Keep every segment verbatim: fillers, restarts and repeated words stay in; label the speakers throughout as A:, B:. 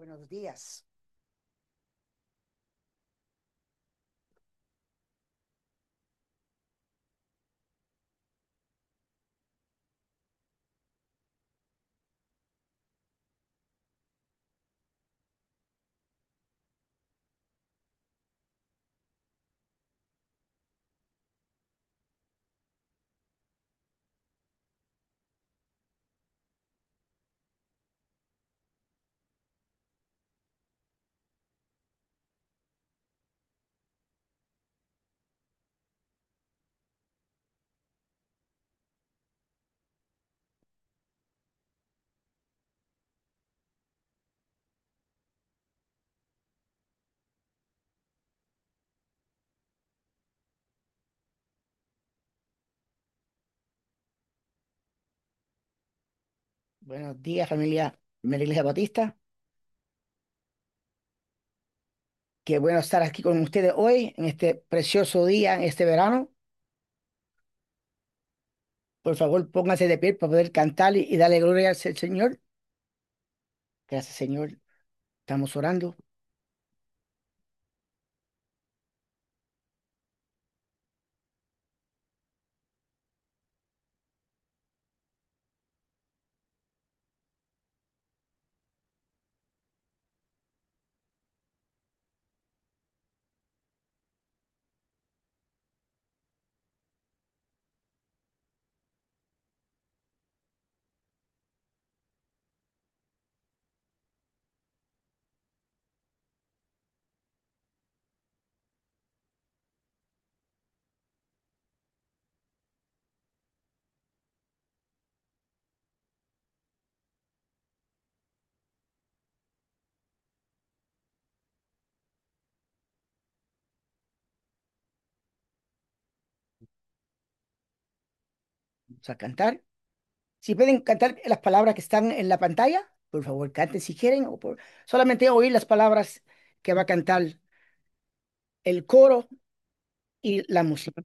A: Buenos días. Buenos días, familia de la Iglesia Bautista. Qué bueno estar aquí con ustedes hoy, en este precioso día, en este verano. Por favor, pónganse de pie para poder cantar y, y darle gloria al Se- Señor. Gracias, Señor. Estamos orando. Vamos a cantar. Si pueden cantar las palabras que están en la pantalla, por favor, canten si quieren, o por solamente oír las palabras que va a cantar el coro y la música.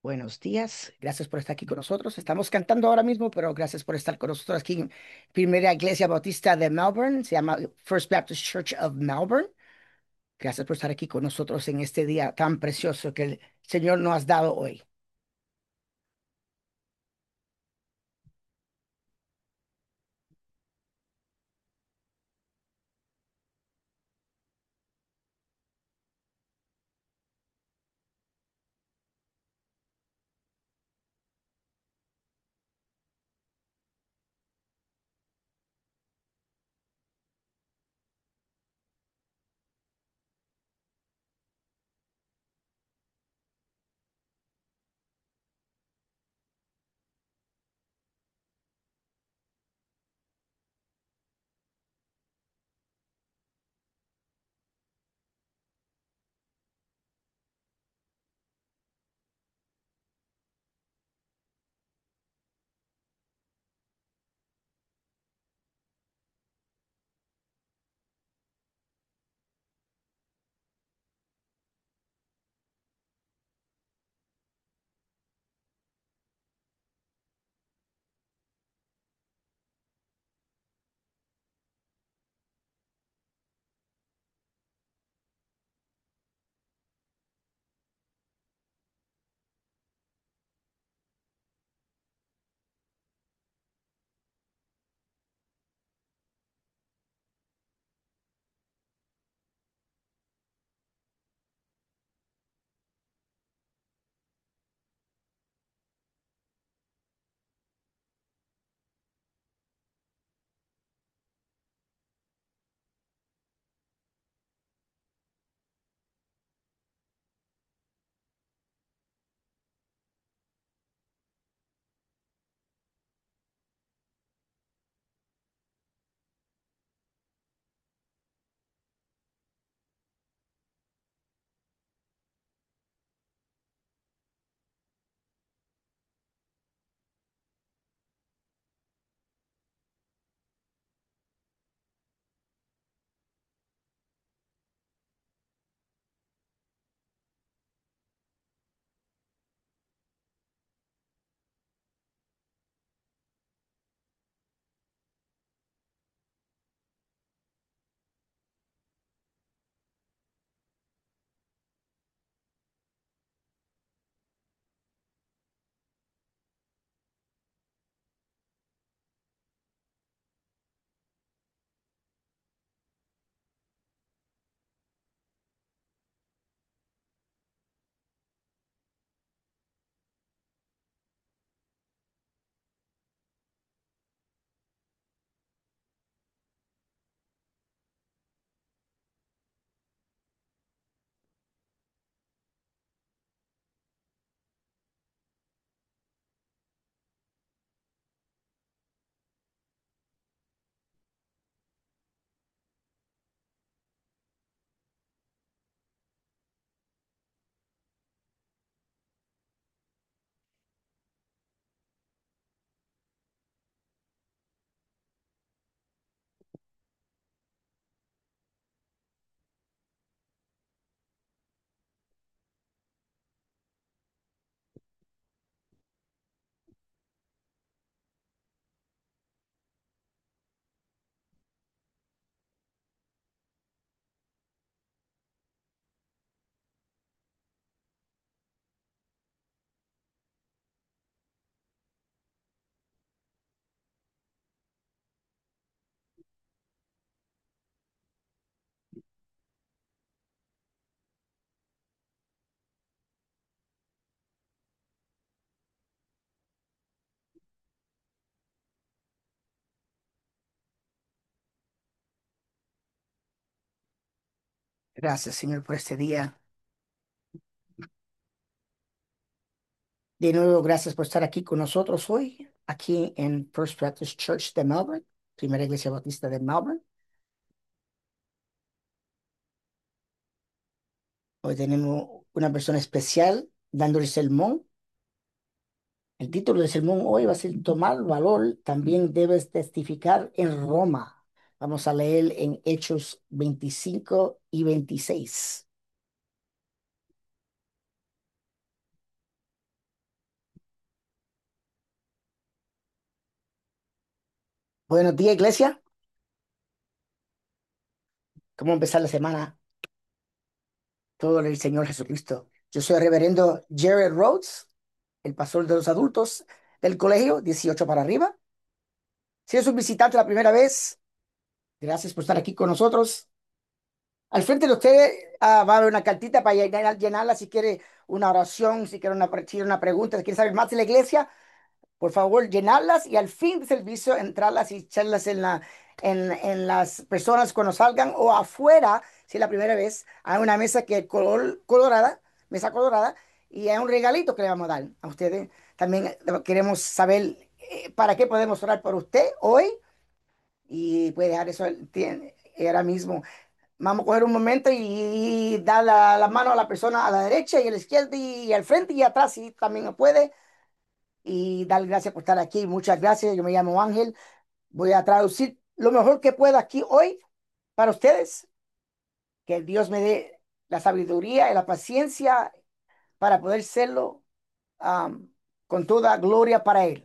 A: Buenos días, gracias por estar aquí con nosotros. Estamos cantando ahora mismo, pero gracias por estar con nosotros aquí en Primera Iglesia Bautista de Melbourne. Se llama First Baptist Church of Melbourne. Gracias por estar aquí con nosotros en este día tan precioso que el Señor nos ha dado hoy. Gracias, Señor, por este día. De nuevo, gracias por estar aquí con nosotros hoy, aquí en First Baptist Church de Melbourne, Primera Iglesia Bautista de Melbourne. Hoy tenemos una persona especial dando el sermón. El título del sermón hoy va a ser Tomar valor, también debes testificar en Roma. Vamos a leer en Hechos veinticinco y veintiséis. Buenos días, iglesia. ¿Cómo empezar la semana? Todo el Señor Jesucristo. Yo soy el reverendo Jared Rhodes, el pastor de los adultos del colegio, dieciocho para arriba. Si es un visitante la primera vez, gracias por estar aquí con nosotros. Al frente de usted ah, va a haber una cartita para llenar- llenarla si quiere una oración, si quiere una, si quiere una pregunta, si quiere saber más de la iglesia. Por favor, llenarlas y al fin del servicio entrarlas y echarlas en la, en, en las personas cuando salgan o afuera, si es la primera vez, hay una mesa que es color, colorada, mesa colorada, y hay un regalito que le vamos a dar a ustedes. También eh, queremos saber eh, para qué podemos orar por usted hoy y puede dejar eso tiene- ahora mismo. Vamos a coger un momento y dar la, la mano a la persona a la derecha y a la izquierda y al frente y atrás si también puede y dar gracias por estar aquí. Muchas gracias. Yo me llamo Ángel. Voy a traducir lo mejor que pueda aquí hoy para ustedes. Que Dios me dé la sabiduría y la paciencia para poder serlo am, con toda gloria para Él.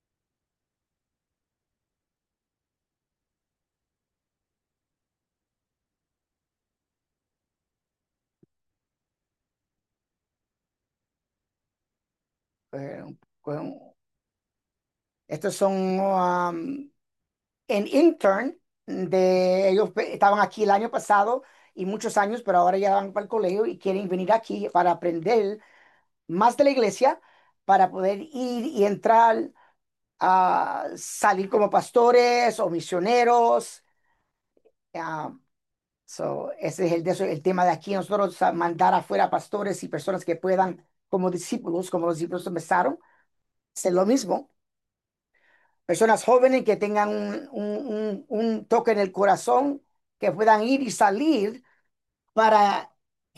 A: Eh, con- estos son am, en intern de ellos pe- estaban aquí el año pasado y muchos años, pero ahora ya van para el colegio y quieren venir aquí para aprender más de la iglesia, para poder ir y entrar a salir como pastores o misioneros. ah, so, ese es el, de eso- el tema de aquí. Nosotros ah, mandar afuera pastores y personas que puedan, como discípulos, como los discípulos empezaron, hacer lo mismo. Personas jóvenes que tengan un, un- un- un toque en el corazón, que puedan ir y salir para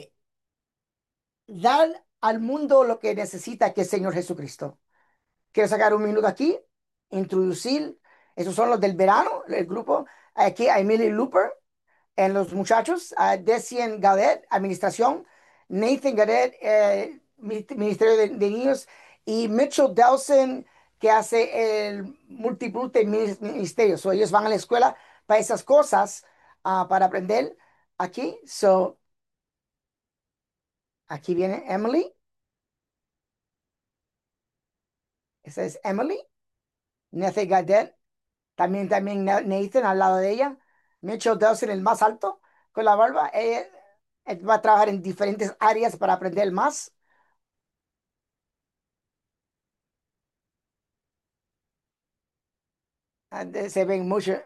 A: dar al mundo lo que necesita, que es el Señor Jesucristo. Quiero sacar un minuto aquí, introducir, esos son los del verano, el grupo. Aquí a Emily Looper, en los muchachos, a Decien Gadet, administración, Nathan Gadet, eh, Ministerio de, de Niños, y Mitchell Dawson, que hace el multiple ministerio. So, ellos van a la escuela para esas cosas, ah, para aprender aquí. So, aquí viene Emily, esa es Emily, Nathan Gadet. También, también Na- Nathan al lado de ella. Mitchell Dawson, el más alto, con la barba. Él, él va a trabajar en diferentes áreas para aprender más. Ah, de- Se ven mucho.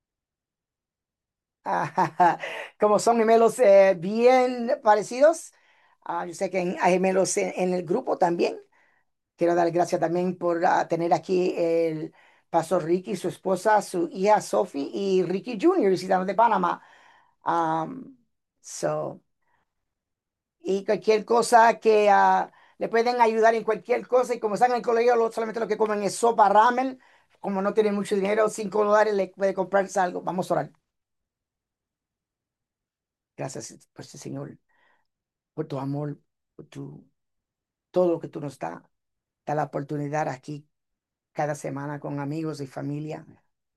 A: ah, Como son gemelos eh, bien parecidos. Ah, yo sé que en- hay gemelos en, en el grupo también. Quiero dar gracias también por ah, tener aquí el pastor Ricky, su esposa, su hija Sophie y Ricky junior, visitando de Panamá. Um, so, y cualquier cosa que ah, le pueden ayudar en cualquier cosa. Y como están en el colegio, lo- solamente lo que comen es sopa ramen. Como no tienen mucho dinero, cinco dólares le puede comprarse algo. Vamos a orar. Gracias por este Señor, por tu amor, por tu, todo lo que tú nos das. Da la oportunidad aquí cada semana con amigos y familia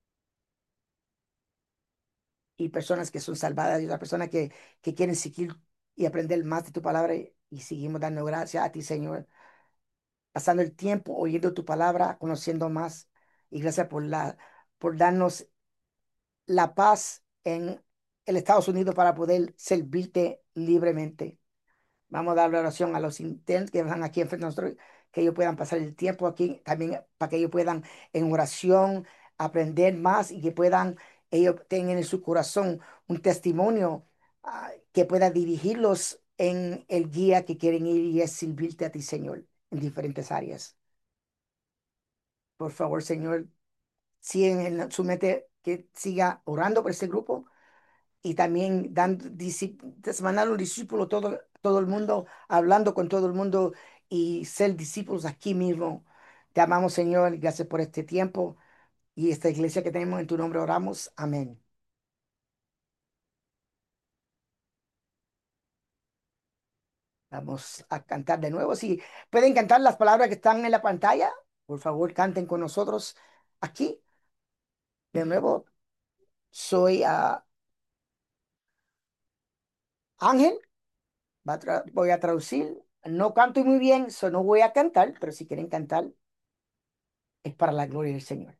A: y personas que son salvadas y otras personas que, que quieren seguir y aprender más de tu palabra. Y seguimos dando gracias a ti, Señor, pasando el tiempo oyendo tu palabra, conociendo más. Y gracias por la, por darnos la paz en el Estados Unidos para poder servirte libremente. Vamos a dar la oración a los internos que van aquí enfrente de nosotros, que ellos puedan pasar el tiempo aquí también para que ellos puedan en oración aprender más y que puedan, ellos tengan en su corazón un testimonio ah, que pueda dirigirlos en el guía que quieren ir y es servirte a ti, Señor, en diferentes áreas. Por favor, Señor, si en su mente que siga orando por este grupo y también dando, disci- mandando un discípulo todo, todo el mundo, hablando con todo el mundo y ser discípulos aquí mismo. Te amamos, Señor, y gracias por este tiempo y esta iglesia que tenemos en tu nombre oramos. Amén. Vamos a cantar de nuevo. Si pueden cantar las palabras que están en la pantalla, por favor, canten con nosotros aquí. De nuevo, soy ah, Ángel. Va a tra- voy a traducir. No canto muy bien, so no voy a cantar, pero si quieren cantar, es para la gloria del Señor.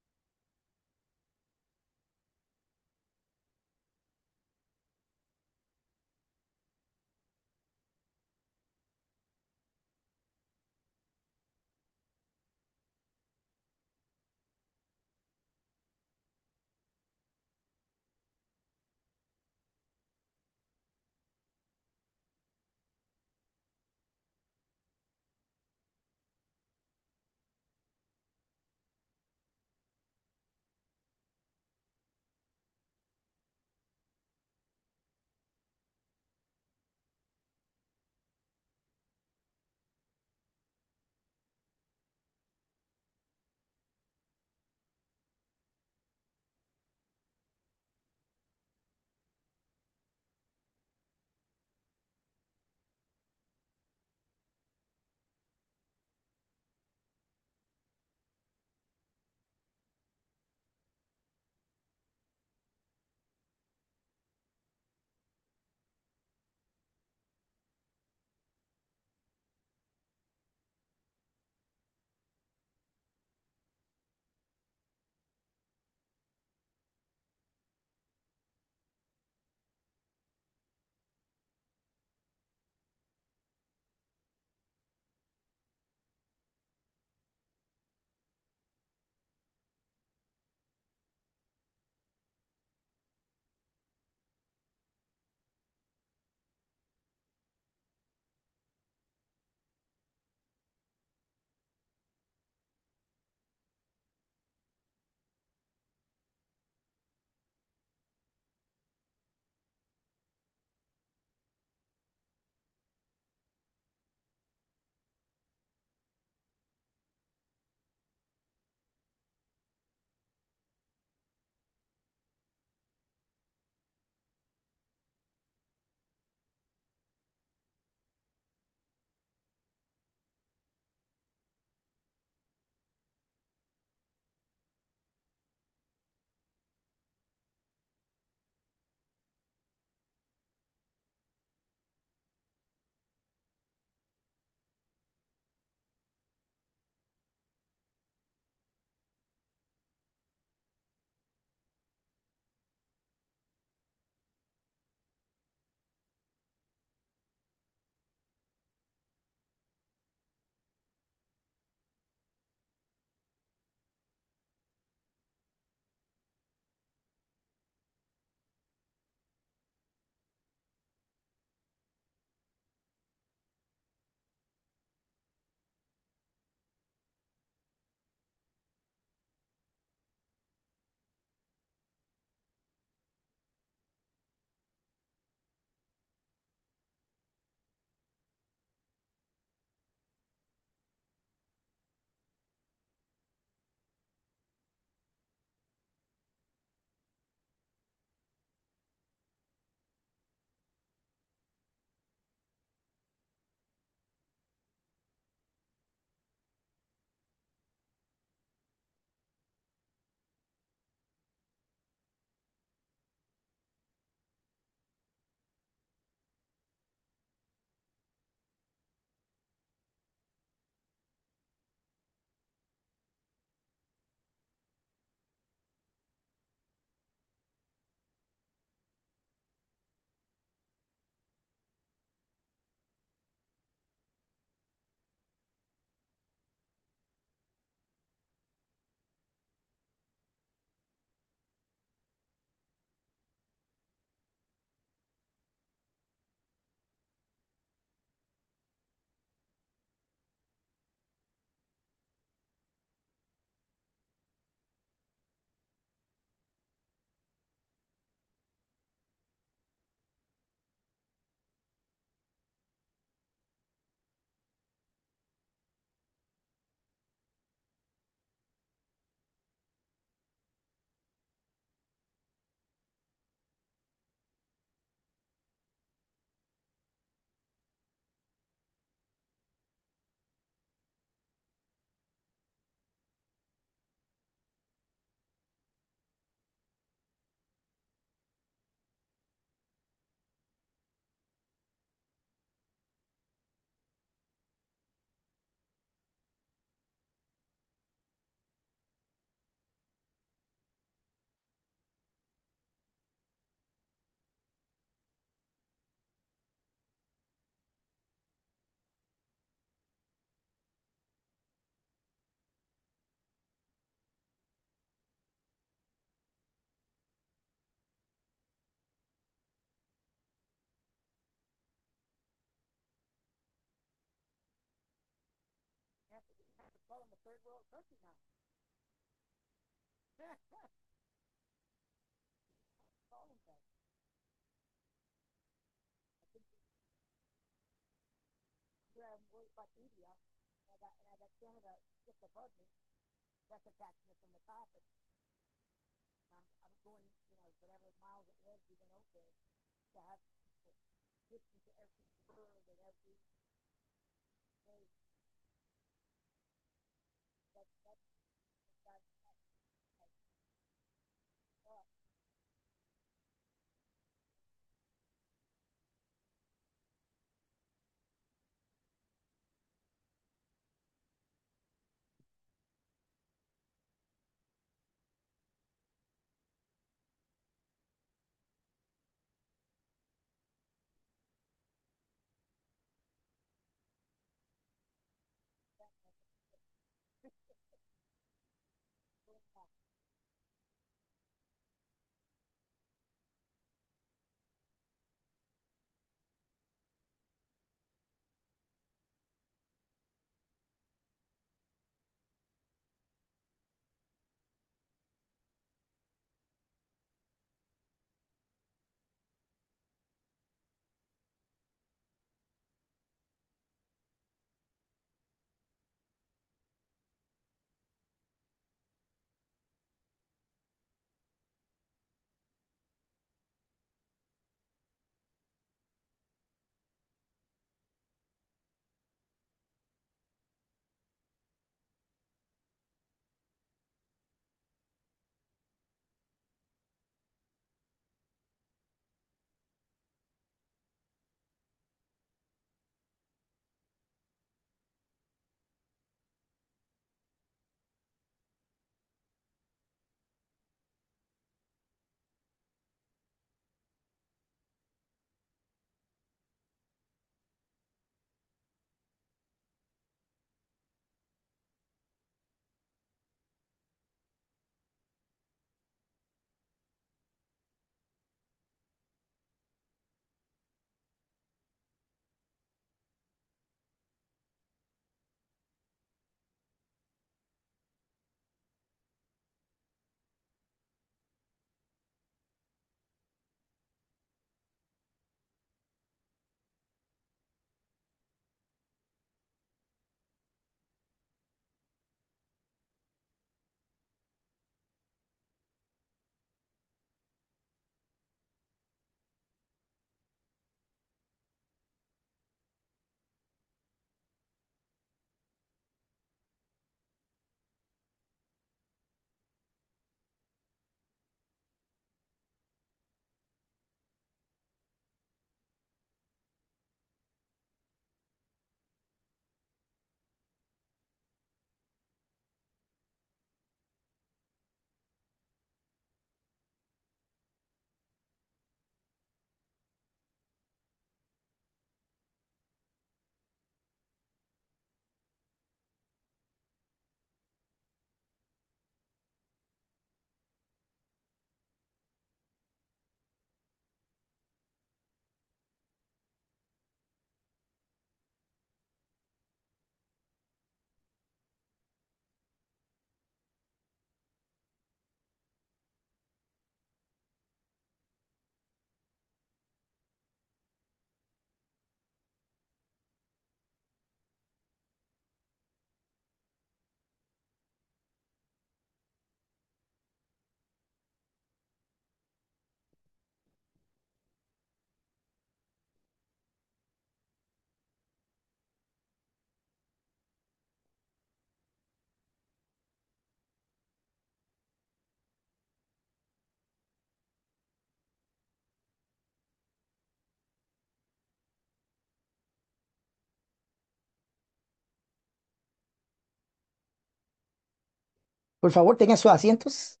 A: Por favor, tengan sus asientos.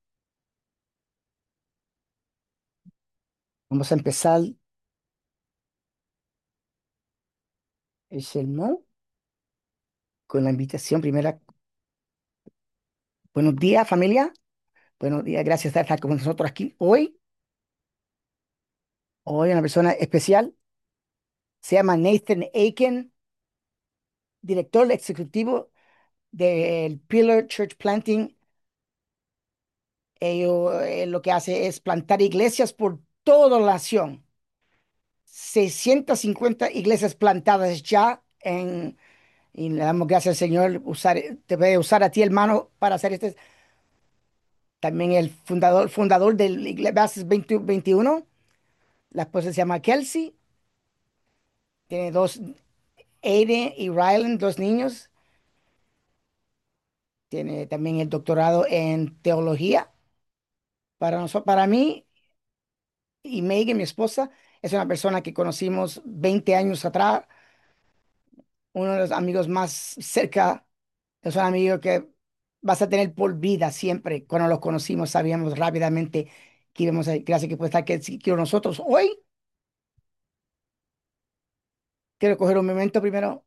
A: Vamos a empezar el sermón con la invitación primera. Buenos días, familia. Buenos días, gracias por estar con nosotros aquí hoy. Hoy una persona especial. Se llama Nathan Aiken, director ejecutivo del Pillar Church Planting. Ello, eh, lo que hace es plantar iglesias por toda la nación. Seiscientas cincuenta iglesias plantadas ya en, y le damos gracias al Señor, usar, te puede usar a ti, hermano, para hacer este. También el fundador, fundador del Iglesias veinte veintiuno, la esposa se llama Kelsey, tiene dos, Aiden y Rylan, dos niños. Tiene también el doctorado en teología. Para nosotros, para mí y Megan, mi esposa, es una persona que conocimos veinte años atrás, uno de los amigos más cerca. Es un amigo que vas a tener por vida siempre. Cuando los conocimos, sabíamos rápidamente que íbamos a, gracias que puede estar que, que nosotros hoy. Quiero coger un momento primero.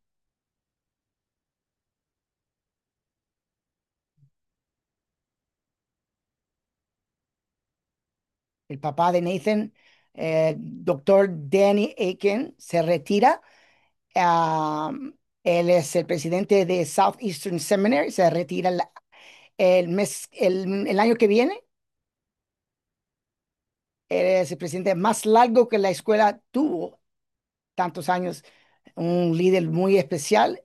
A: El papá de Nathan, eh, doctor Danny Aiken, se retira. Ah, él es el presidente de Southeastern Seminary, se retira el, el mes, el, el año que viene. Él es el presidente más largo que la escuela tuvo, tantos años, un líder muy especial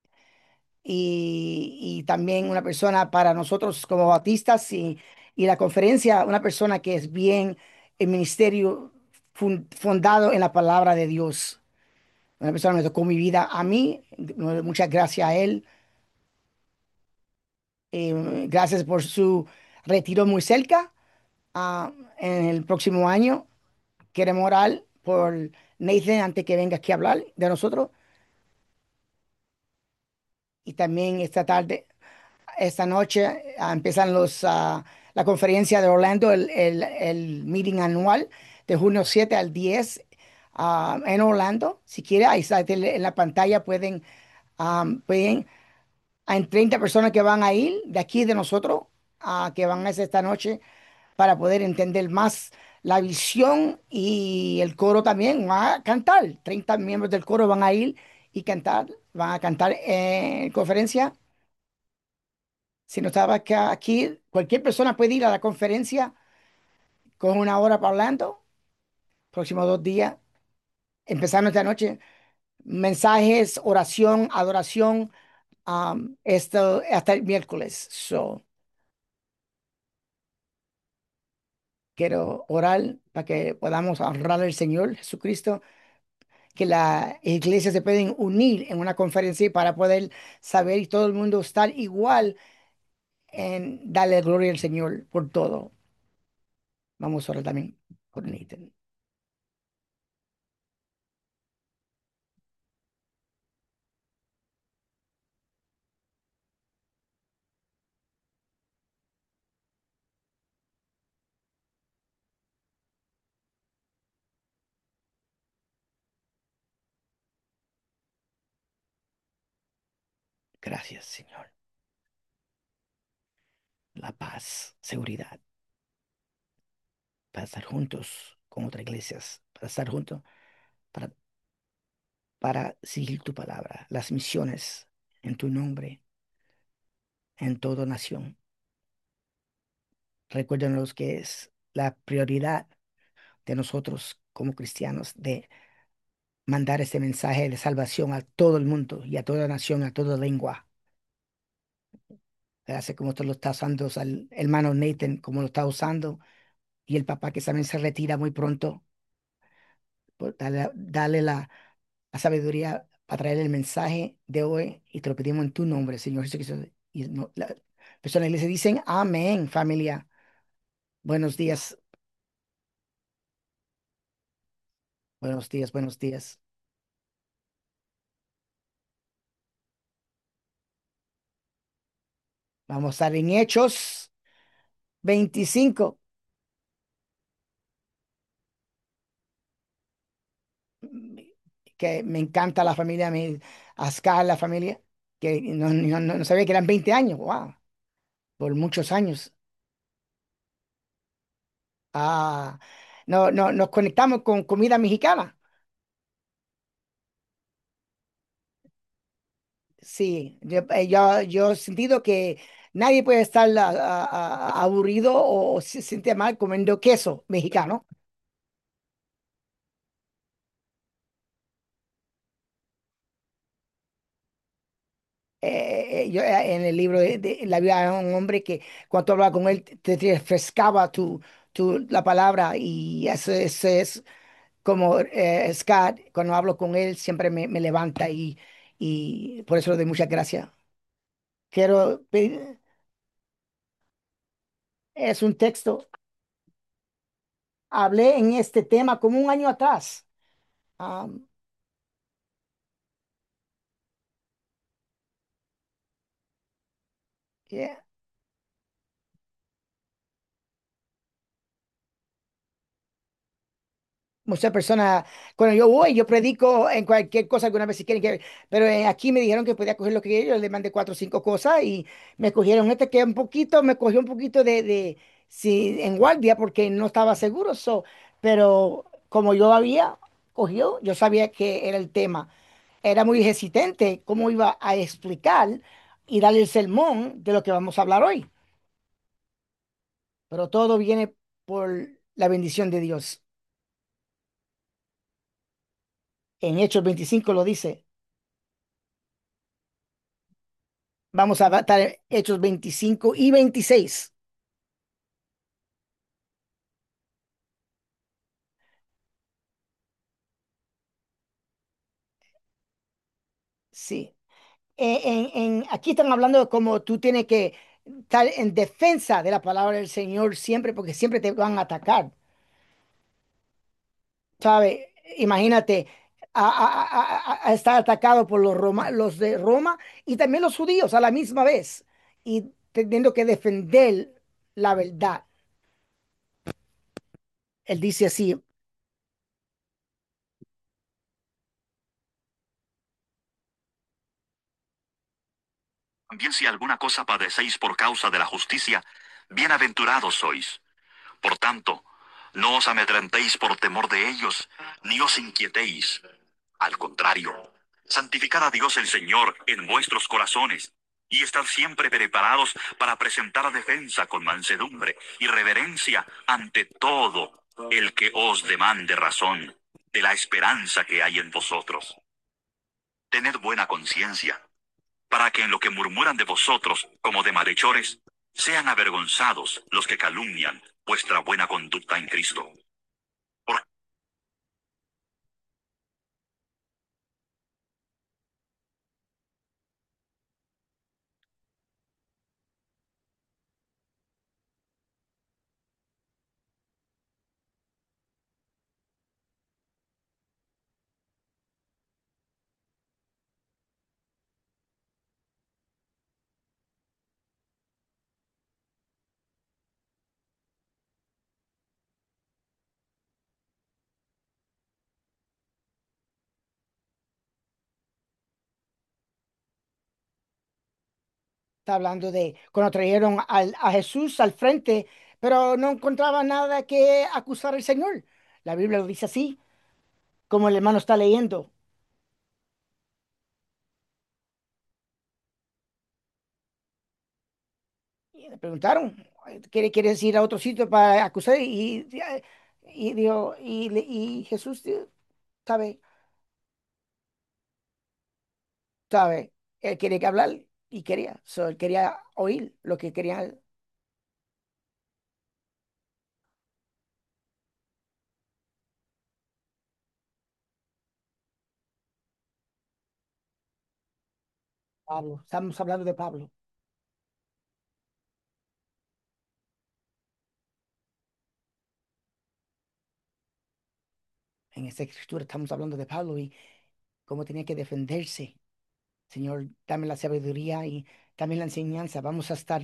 A: y, y también una persona para nosotros como bautistas y, y la conferencia, una persona que es bien el ministerio fun- fundado en la palabra de Dios. Una persona que me tocó mi vida a mí, muchas gracias a él. Eh, gracias por su retiro muy cerca. Ah, en el próximo año queremos orar por Nathan antes que venga aquí a hablar de nosotros. Y también esta tarde, esta noche, ah, empiezan los, ah, la conferencia de Orlando, el, el, el meeting anual de junio siete al diez ah, en Orlando. Si quiere, ahí está en la pantalla, pueden, ah, pueden, hay treinta personas que van a ir de aquí de nosotros, ah, que van a hacer esta noche para poder entender más la visión y el coro también va a cantar. Treinta miembros del coro van a ir y cantar, van a cantar en conferencia. Si no estaba acá- aquí, cualquier persona puede ir a la conferencia con una hora para Orlando, próximos dos días, empezando esta noche. Mensajes, oración, adoración, um, esto hasta el miércoles. So, quiero orar para que podamos honrar al Señor Jesucristo, que las iglesias se pueden unir en una conferencia para poder saber y todo el mundo estar igual en darle gloria al Señor por todo. Vamos a orar también por Nathan. Gracias, Señor. La paz, seguridad, para estar juntos con otras iglesias, para estar juntos, para, para seguir tu palabra, las misiones en tu nombre, en toda nación. Recuérdanos que es la prioridad de nosotros como cristianos de mandar este mensaje de salvación a todo el mundo y a toda nación, a toda lengua. Gracias como tú lo estás usando, al hermano Nathan, como lo está usando, y el papá que también se retira muy pronto. Pues, dale, dale la, la sabiduría para traer el mensaje de hoy y te lo pedimos en tu nombre, Señor Jesucristo. Y no, la persona de la iglesia dicen amén, familia. Buenos días, buenos días, buenos días. Vamos a estar en Hechos veinticinco. mm, Que me encanta la familia, me, Ascar, la familia, que no, no, no no sabía que eran veinte años, wow, por muchos años. Ah, no, no, nos conectamos con comida mexicana. Sí, yo, eh, yo, yo he sentido que nadie puede estar a- a- a- aburrido o se siente mal comiendo queso mexicano. Eh, eh, yo, eh, en el libro de, de la vida de un hombre que cuando hablaba con él te, te refrescaba tu, tu, la palabra y eso, eso es como eh, Scott, cuando hablo con él siempre me, me levanta y, y por eso le doy muchas gracias. Quiero pedir, es un texto, hablé en este tema como un año atrás. Um, yeah. Muchas personas, cuando yo voy, yo predico en cualquier cosa alguna vez si quieren que, pero eh, aquí me dijeron que podía coger lo que yo, le mandé cuatro o cinco cosas y me cogieron este que un poquito, me cogió un poquito de, de sí, en guardia porque no estaba seguro, so, pero como yo había cogido, yo sabía que era el tema. Era muy hesitante cómo iba a explicar y darle el sermón de lo que vamos a hablar hoy, pero todo viene por la bendición de Dios. En Hechos veinticinco lo dice. Vamos a estar en Hechos veinticinco y veintiséis. Sí. En, en- aquí están hablando de cómo tú tienes que estar en defensa de la palabra del Señor siempre, porque siempre te van a atacar. ¿Sabes? Imagínate a, a- a- a- a estar atacado por los, Roma, los de Roma y también los judíos a la misma vez y teniendo que defender la verdad. Él dice así,
B: También si alguna cosa padecéis por causa de la justicia, bienaventurados sois. Por tanto, no os amedrentéis por temor de ellos, ni os inquietéis. Al contrario, santificad a Dios el Señor en vuestros corazones, y estad siempre preparados para presentar defensa con mansedumbre y reverencia ante todo el que os demande razón de la esperanza que hay en vosotros. Tened buena conciencia, para que en lo que murmuran de vosotros como de malhechores, sean avergonzados los que calumnian vuestra buena conducta en Cristo. Porque
A: está hablando de cuando trajeron al- a Jesús al frente, pero no encontraba nada que acusar al Señor. La Biblia lo dice así, como el hermano está leyendo. Y le preguntaron, ¿quiere, quieres ir a otro sitio para acusar? Y, y, dijo, y, le- y Jesús, eh, sabe, sabe, él quería que hablar y quería, so, él quería oír lo que quería Pablo. Estamos hablando de Pablo. En esta escritura estamos hablando de Pablo y cómo tenía que defenderse. Señor, dame la sabiduría y dame la enseñanza. Vamos a estar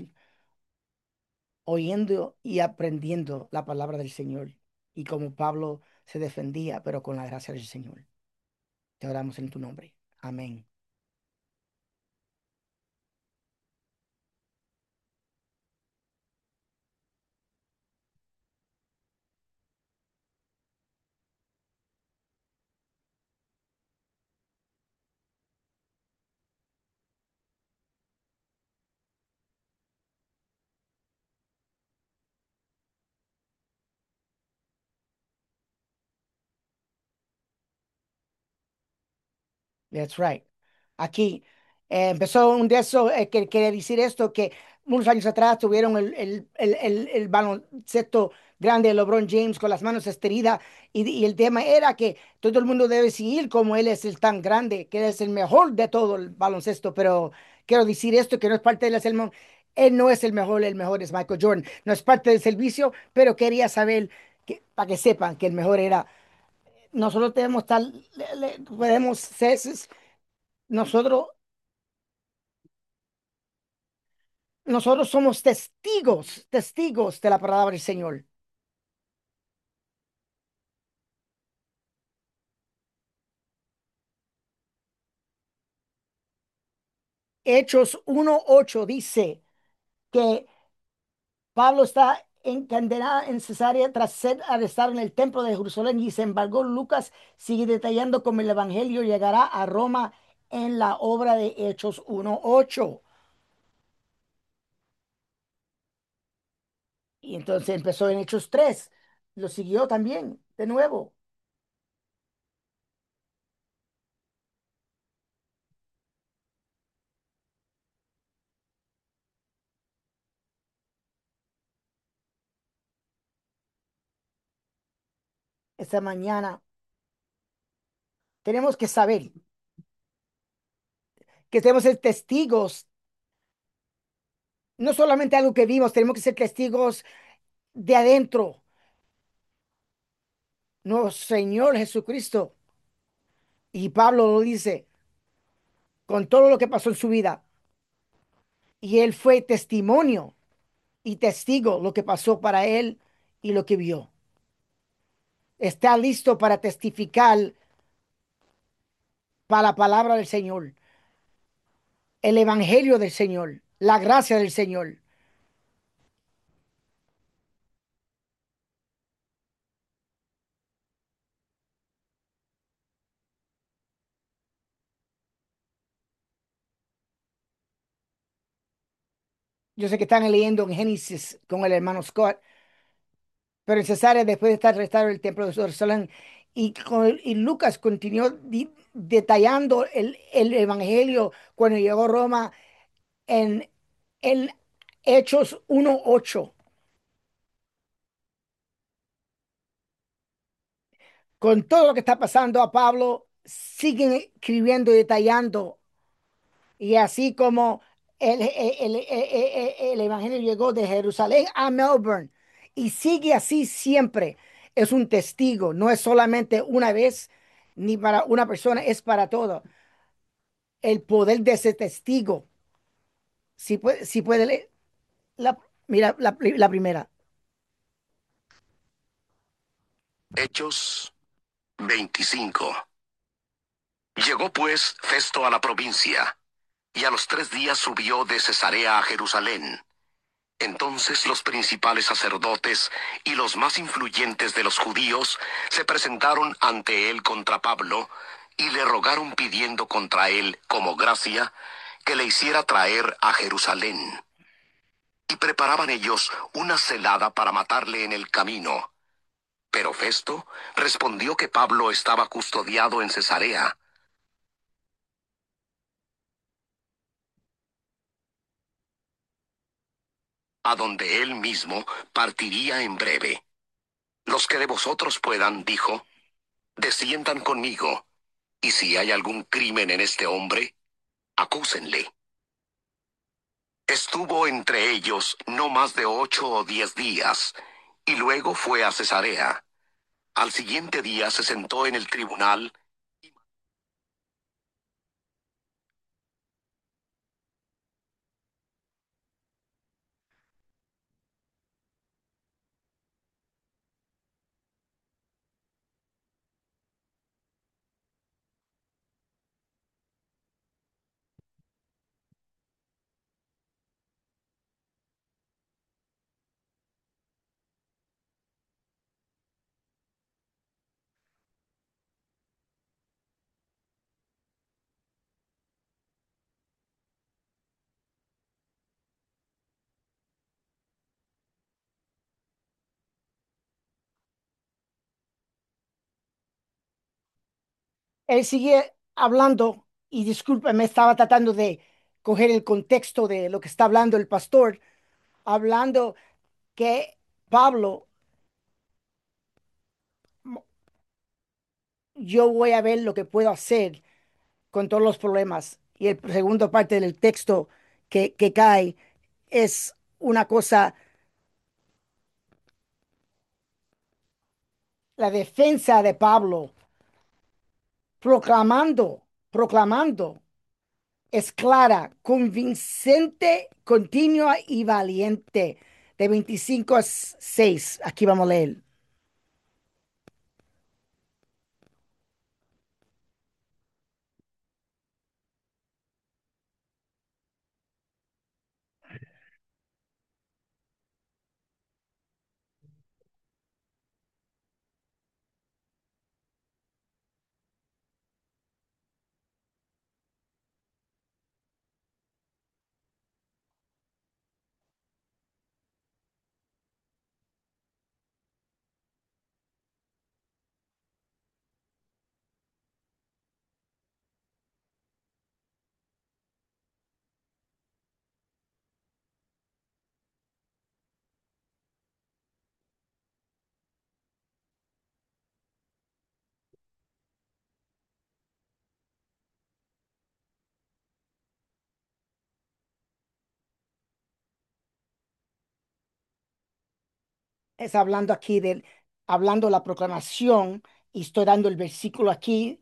A: oyendo y aprendiendo la palabra del Señor. Y como Pablo se defendía, pero con la gracia del Señor. Te oramos en tu nombre. Amén. That's right. Aquí eh, empezó un de esos eh, que quería decir esto, que unos años atrás tuvieron el, el, el, el, el baloncesto grande de LeBron James con las manos extendidas y, y el tema era que todo el mundo debe seguir como él es el tan grande, que él es el mejor de todo el baloncesto, pero quiero decir esto, que no es parte del sermón. Él no es el mejor, el mejor es Michael Jordan, no es parte del servicio, pero quería saber, que, para que sepan que el mejor era. Nosotros debemos estar, le- le- podemos ser, nosotros, nosotros somos testigos, testigos de la palabra del Señor. Hechos uno ocho dice que Pablo está encadenado en Cesarea tras ser arrestado en el templo de Jerusalén y sin embargo Lucas sigue detallando cómo el evangelio llegará a Roma en la obra de Hechos uno ocho. Y entonces empezó en Hechos tres, lo siguió también de nuevo. Esta mañana tenemos que saber que tenemos que ser testigos, no solamente algo que vimos, tenemos que ser testigos de adentro. No, Señor Jesucristo. Y Pablo lo dice con todo lo que pasó en su vida. Y él fue testimonio y testigo lo que pasó para él y lo que vio. Está listo para testificar para la palabra del Señor, el evangelio del Señor, la gracia del Señor. Yo sé que están leyendo en Génesis con el hermano Scott, pero en Cesarea, después de estar restaurado el templo de Jerusalén, y, con- y Lucas continuó di- detallando el, el evangelio cuando llegó a Roma en, en Hechos uno ocho. Con todo lo que está pasando a Pablo, siguen escribiendo y detallando. Y así como el, el, el- el- el- el evangelio llegó de Jerusalén a Melbourne y sigue así siempre, es un testigo, no es solamente una vez ni para una persona, es para todo. El poder de ese testigo, si puede, si puede leer, la, mira la, la primera.
B: Hechos veinticinco. Llegó pues Festo a la provincia, y a los tres días subió de Cesarea a Jerusalén. Entonces los principales sacerdotes y los más influyentes de los judíos se presentaron ante él contra Pablo, y le rogaron pidiendo contra él, como gracia, que le hiciera traer a Jerusalén. Y preparaban ellos una celada para matarle en el camino. Pero Festo respondió que Pablo estaba custodiado en Cesarea, a donde él mismo partiría en breve. Los que de vosotros puedan, dijo, desciendan conmigo, y si hay algún crimen en este hombre, acúsenle. Estuvo entre ellos no más de ocho o diez días, y luego fue a Cesarea. Al siguiente día se sentó en el tribunal.
A: Él sigue, hablando, y discúlpeme, estaba tratando de coger el contexto de lo que está hablando el pastor, hablando que Pablo, yo voy a ver lo que puedo hacer con todos los problemas. Y el segundo parte del texto que, que cae es una cosa, la defensa de Pablo, proclamando, proclamando, es clara, convincente, continua y valiente. De veinticinco a seis, aquí vamos a leer. Es hablando aquí de, hablando la proclamación, y estoy dando el versículo aquí.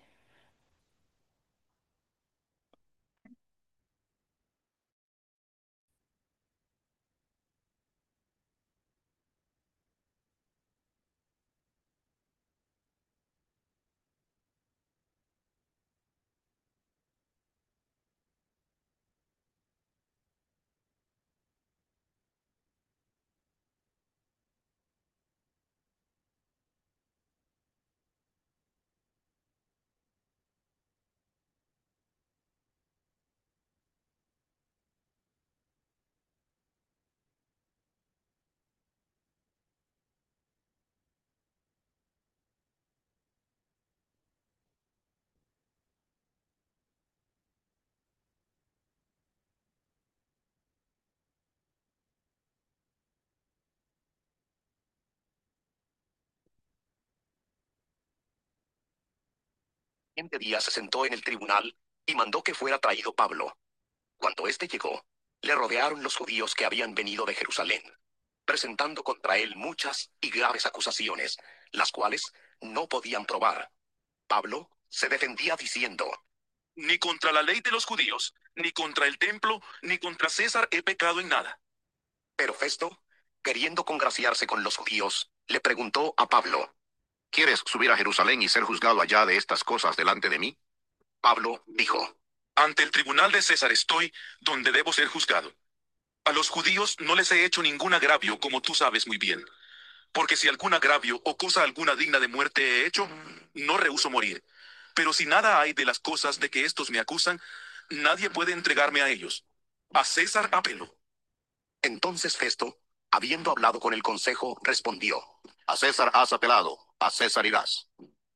B: Siguiente día se sentó en el tribunal y mandó que fuera traído Pablo. Cuando éste llegó, le rodearon los judíos que habían venido de Jerusalén, presentando contra él muchas y graves acusaciones, las cuales no podían probar. Pablo se defendía diciendo: Ni contra la ley de los judíos, ni contra el templo, ni contra César he pecado en nada. Pero Festo, queriendo congraciarse con los judíos, le preguntó a Pablo: ¿Quieres subir a Jerusalén y ser juzgado allá de estas cosas delante de mí? Pablo dijo: Ante el tribunal de César estoy, donde debo ser juzgado. A los judíos no les he hecho ningún agravio, como tú sabes muy bien. Porque si algún agravio o cosa alguna digna de muerte he hecho, no rehúso morir. Pero si nada hay de las cosas de que estos me acusan, nadie puede entregarme a ellos. A César apelo. Entonces Festo, habiendo hablado con el consejo, respondió: A César has apelado, a César irás.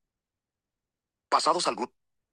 B: Pasados algún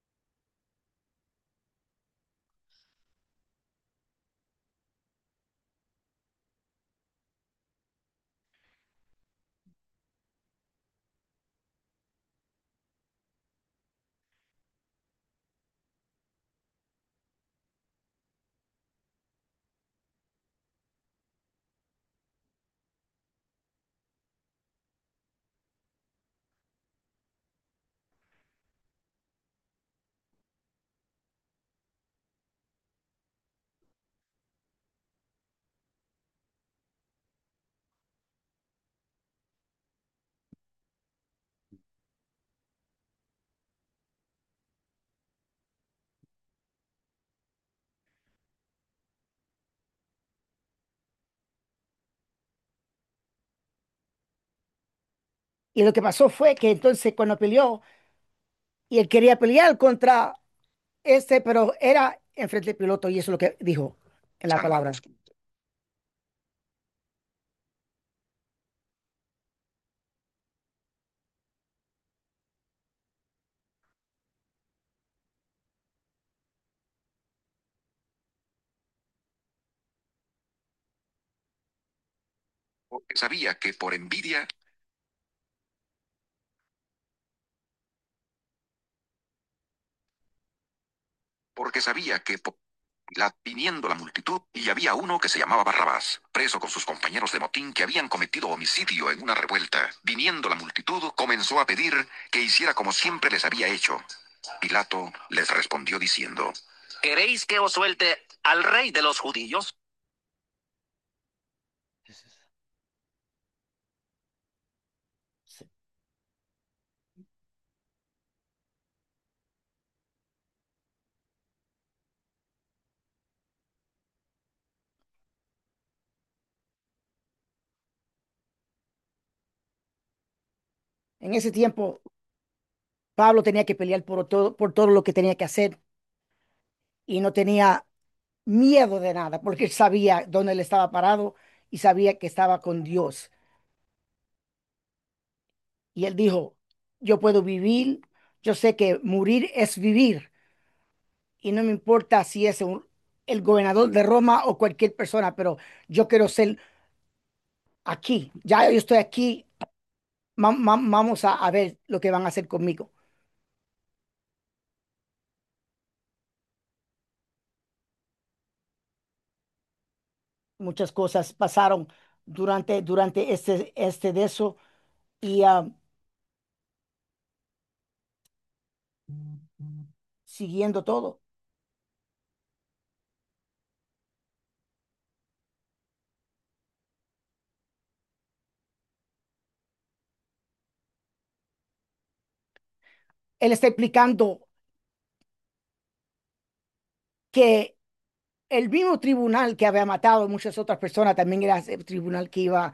A: Y lo que pasó fue que entonces cuando peleó, y él quería pelear contra este, pero era enfrente del piloto, y eso es lo que dijo en la palabra.
B: porque sabía que por envidia, porque sabía que por la, viniendo la multitud, y había uno que se llamaba Barrabás, preso con sus compañeros de motín que habían cometido homicidio en una revuelta. Viniendo la multitud, comenzó a pedir que hiciera como siempre les había hecho. Pilato les respondió diciendo: ¿Queréis que os suelte al rey de los judíos?
A: Sí. En ese tiempo, Pablo tenía que pelear por todo, por todo lo que tenía que hacer y no tenía miedo de nada porque él sabía dónde él estaba parado y sabía que estaba con Dios. Y él dijo, yo puedo vivir, yo sé que morir es vivir y no me importa si es un- el gobernador de Roma o cualquier persona, pero yo quiero ser aquí. Ya yo estoy aquí, va- va- vamos a, a ver lo que van a hacer conmigo. Muchas cosas pasaron durante, durante este, este de eso y ah, siguiendo todo. Él está explicando que el mismo tribunal que había matado a muchas otras personas también era el tribunal que iba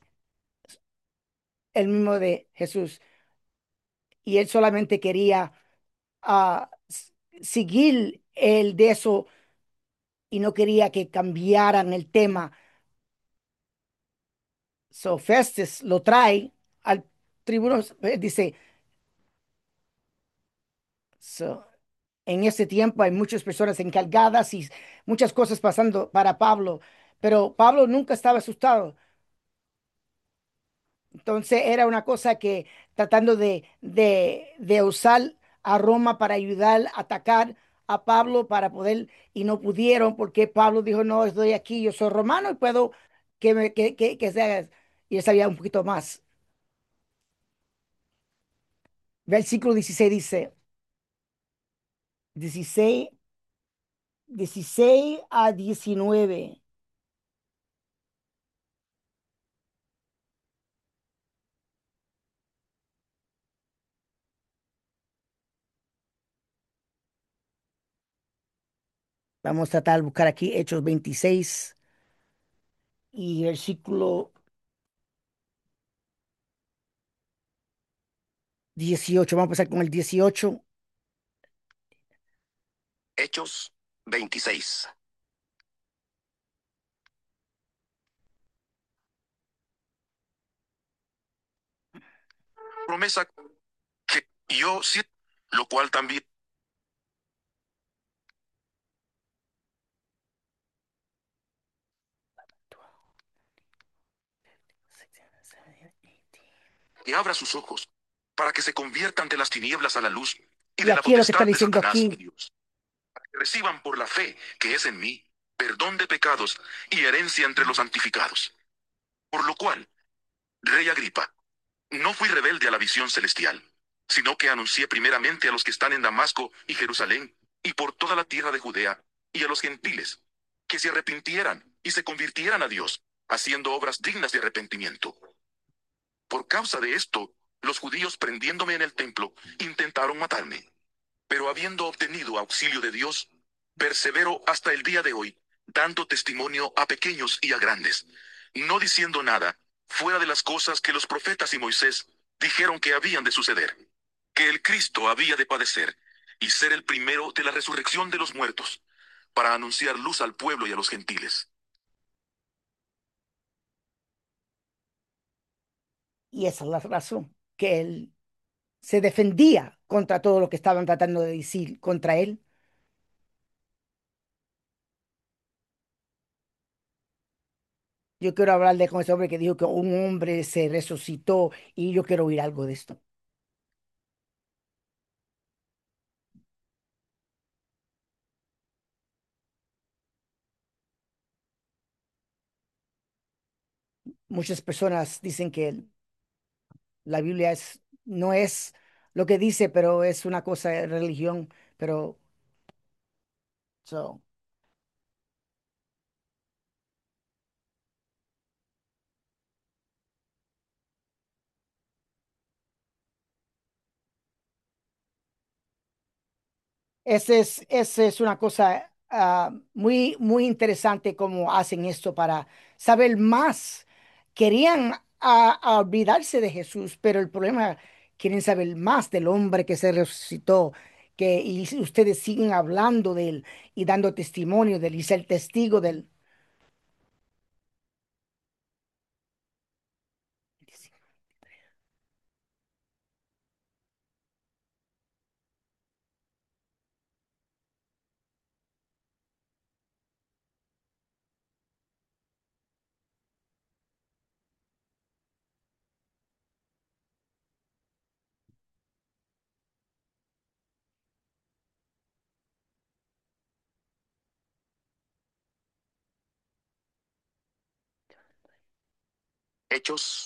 A: el mismo de Jesús. Y él solamente quería ah, s- seguir el de eso y no quería que cambiaran el tema. So Festus lo trae al tribunal, eh, dice, so, en ese tiempo hay muchas personas encargadas y muchas cosas pasando para Pablo, pero Pablo nunca estaba asustado. Entonces era una cosa que tratando de, de, de usar a Roma para ayudar a atacar a Pablo para poder, y no pudieron porque Pablo dijo, no, estoy aquí, yo soy romano y puedo que, me, que, que, que se haga. Y él sabía un poquito más. Versículo dieciséis dice, dieciséis dieciséis a diecinueve. Vamos a tratar de buscar aquí Hechos veintiséis y versículo dieciocho. Vamos a empezar con el dieciocho.
B: Hechos veintiséis. Promesa que yo sí, lo cual también. Que abra sus ojos, para que se conviertan de las tinieblas a la luz y
A: Y
B: de la
A: aquí es lo que está
B: potestad de
A: diciendo
B: Satanás a
A: aquí.
B: Dios. Que reciban por la fe que es en mí perdón de pecados y herencia entre los santificados. Por lo cual, Rey Agripa, no fui rebelde a la visión celestial, sino que anuncié primeramente a los que están en Damasco y Jerusalén y por toda la tierra de Judea y a los gentiles, que se arrepintieran y se convirtieran a Dios, haciendo obras dignas de arrepentimiento. Por causa de esto, los judíos prendiéndome en el templo intentaron matarme. Pero habiendo obtenido auxilio de Dios, persevero hasta el día de hoy, dando testimonio a pequeños y a grandes, no diciendo nada fuera de las cosas que los profetas y Moisés dijeron que habían de suceder, que el Cristo había de padecer y ser el primero de la resurrección de los muertos, para anunciar luz al pueblo y a los gentiles.
A: Y esa es la razón, que él se defendía contra todo lo que estaban tratando de decir contra él. Yo quiero hablarle con ese hombre que dijo que un hombre se resucitó y yo quiero oír algo de esto. Muchas personas dicen que la Biblia es, no es lo que dice, pero es una cosa de religión. Pero, so, ese es, ese es una cosa ah, muy, muy interesante cómo hacen esto para saber más. Querían ah, ah, olvidarse de Jesús, pero el problema, quieren saber más del hombre que se resucitó, que y si ustedes siguen hablando de él y dando testimonio de él y ser testigo de él.
B: Hechos.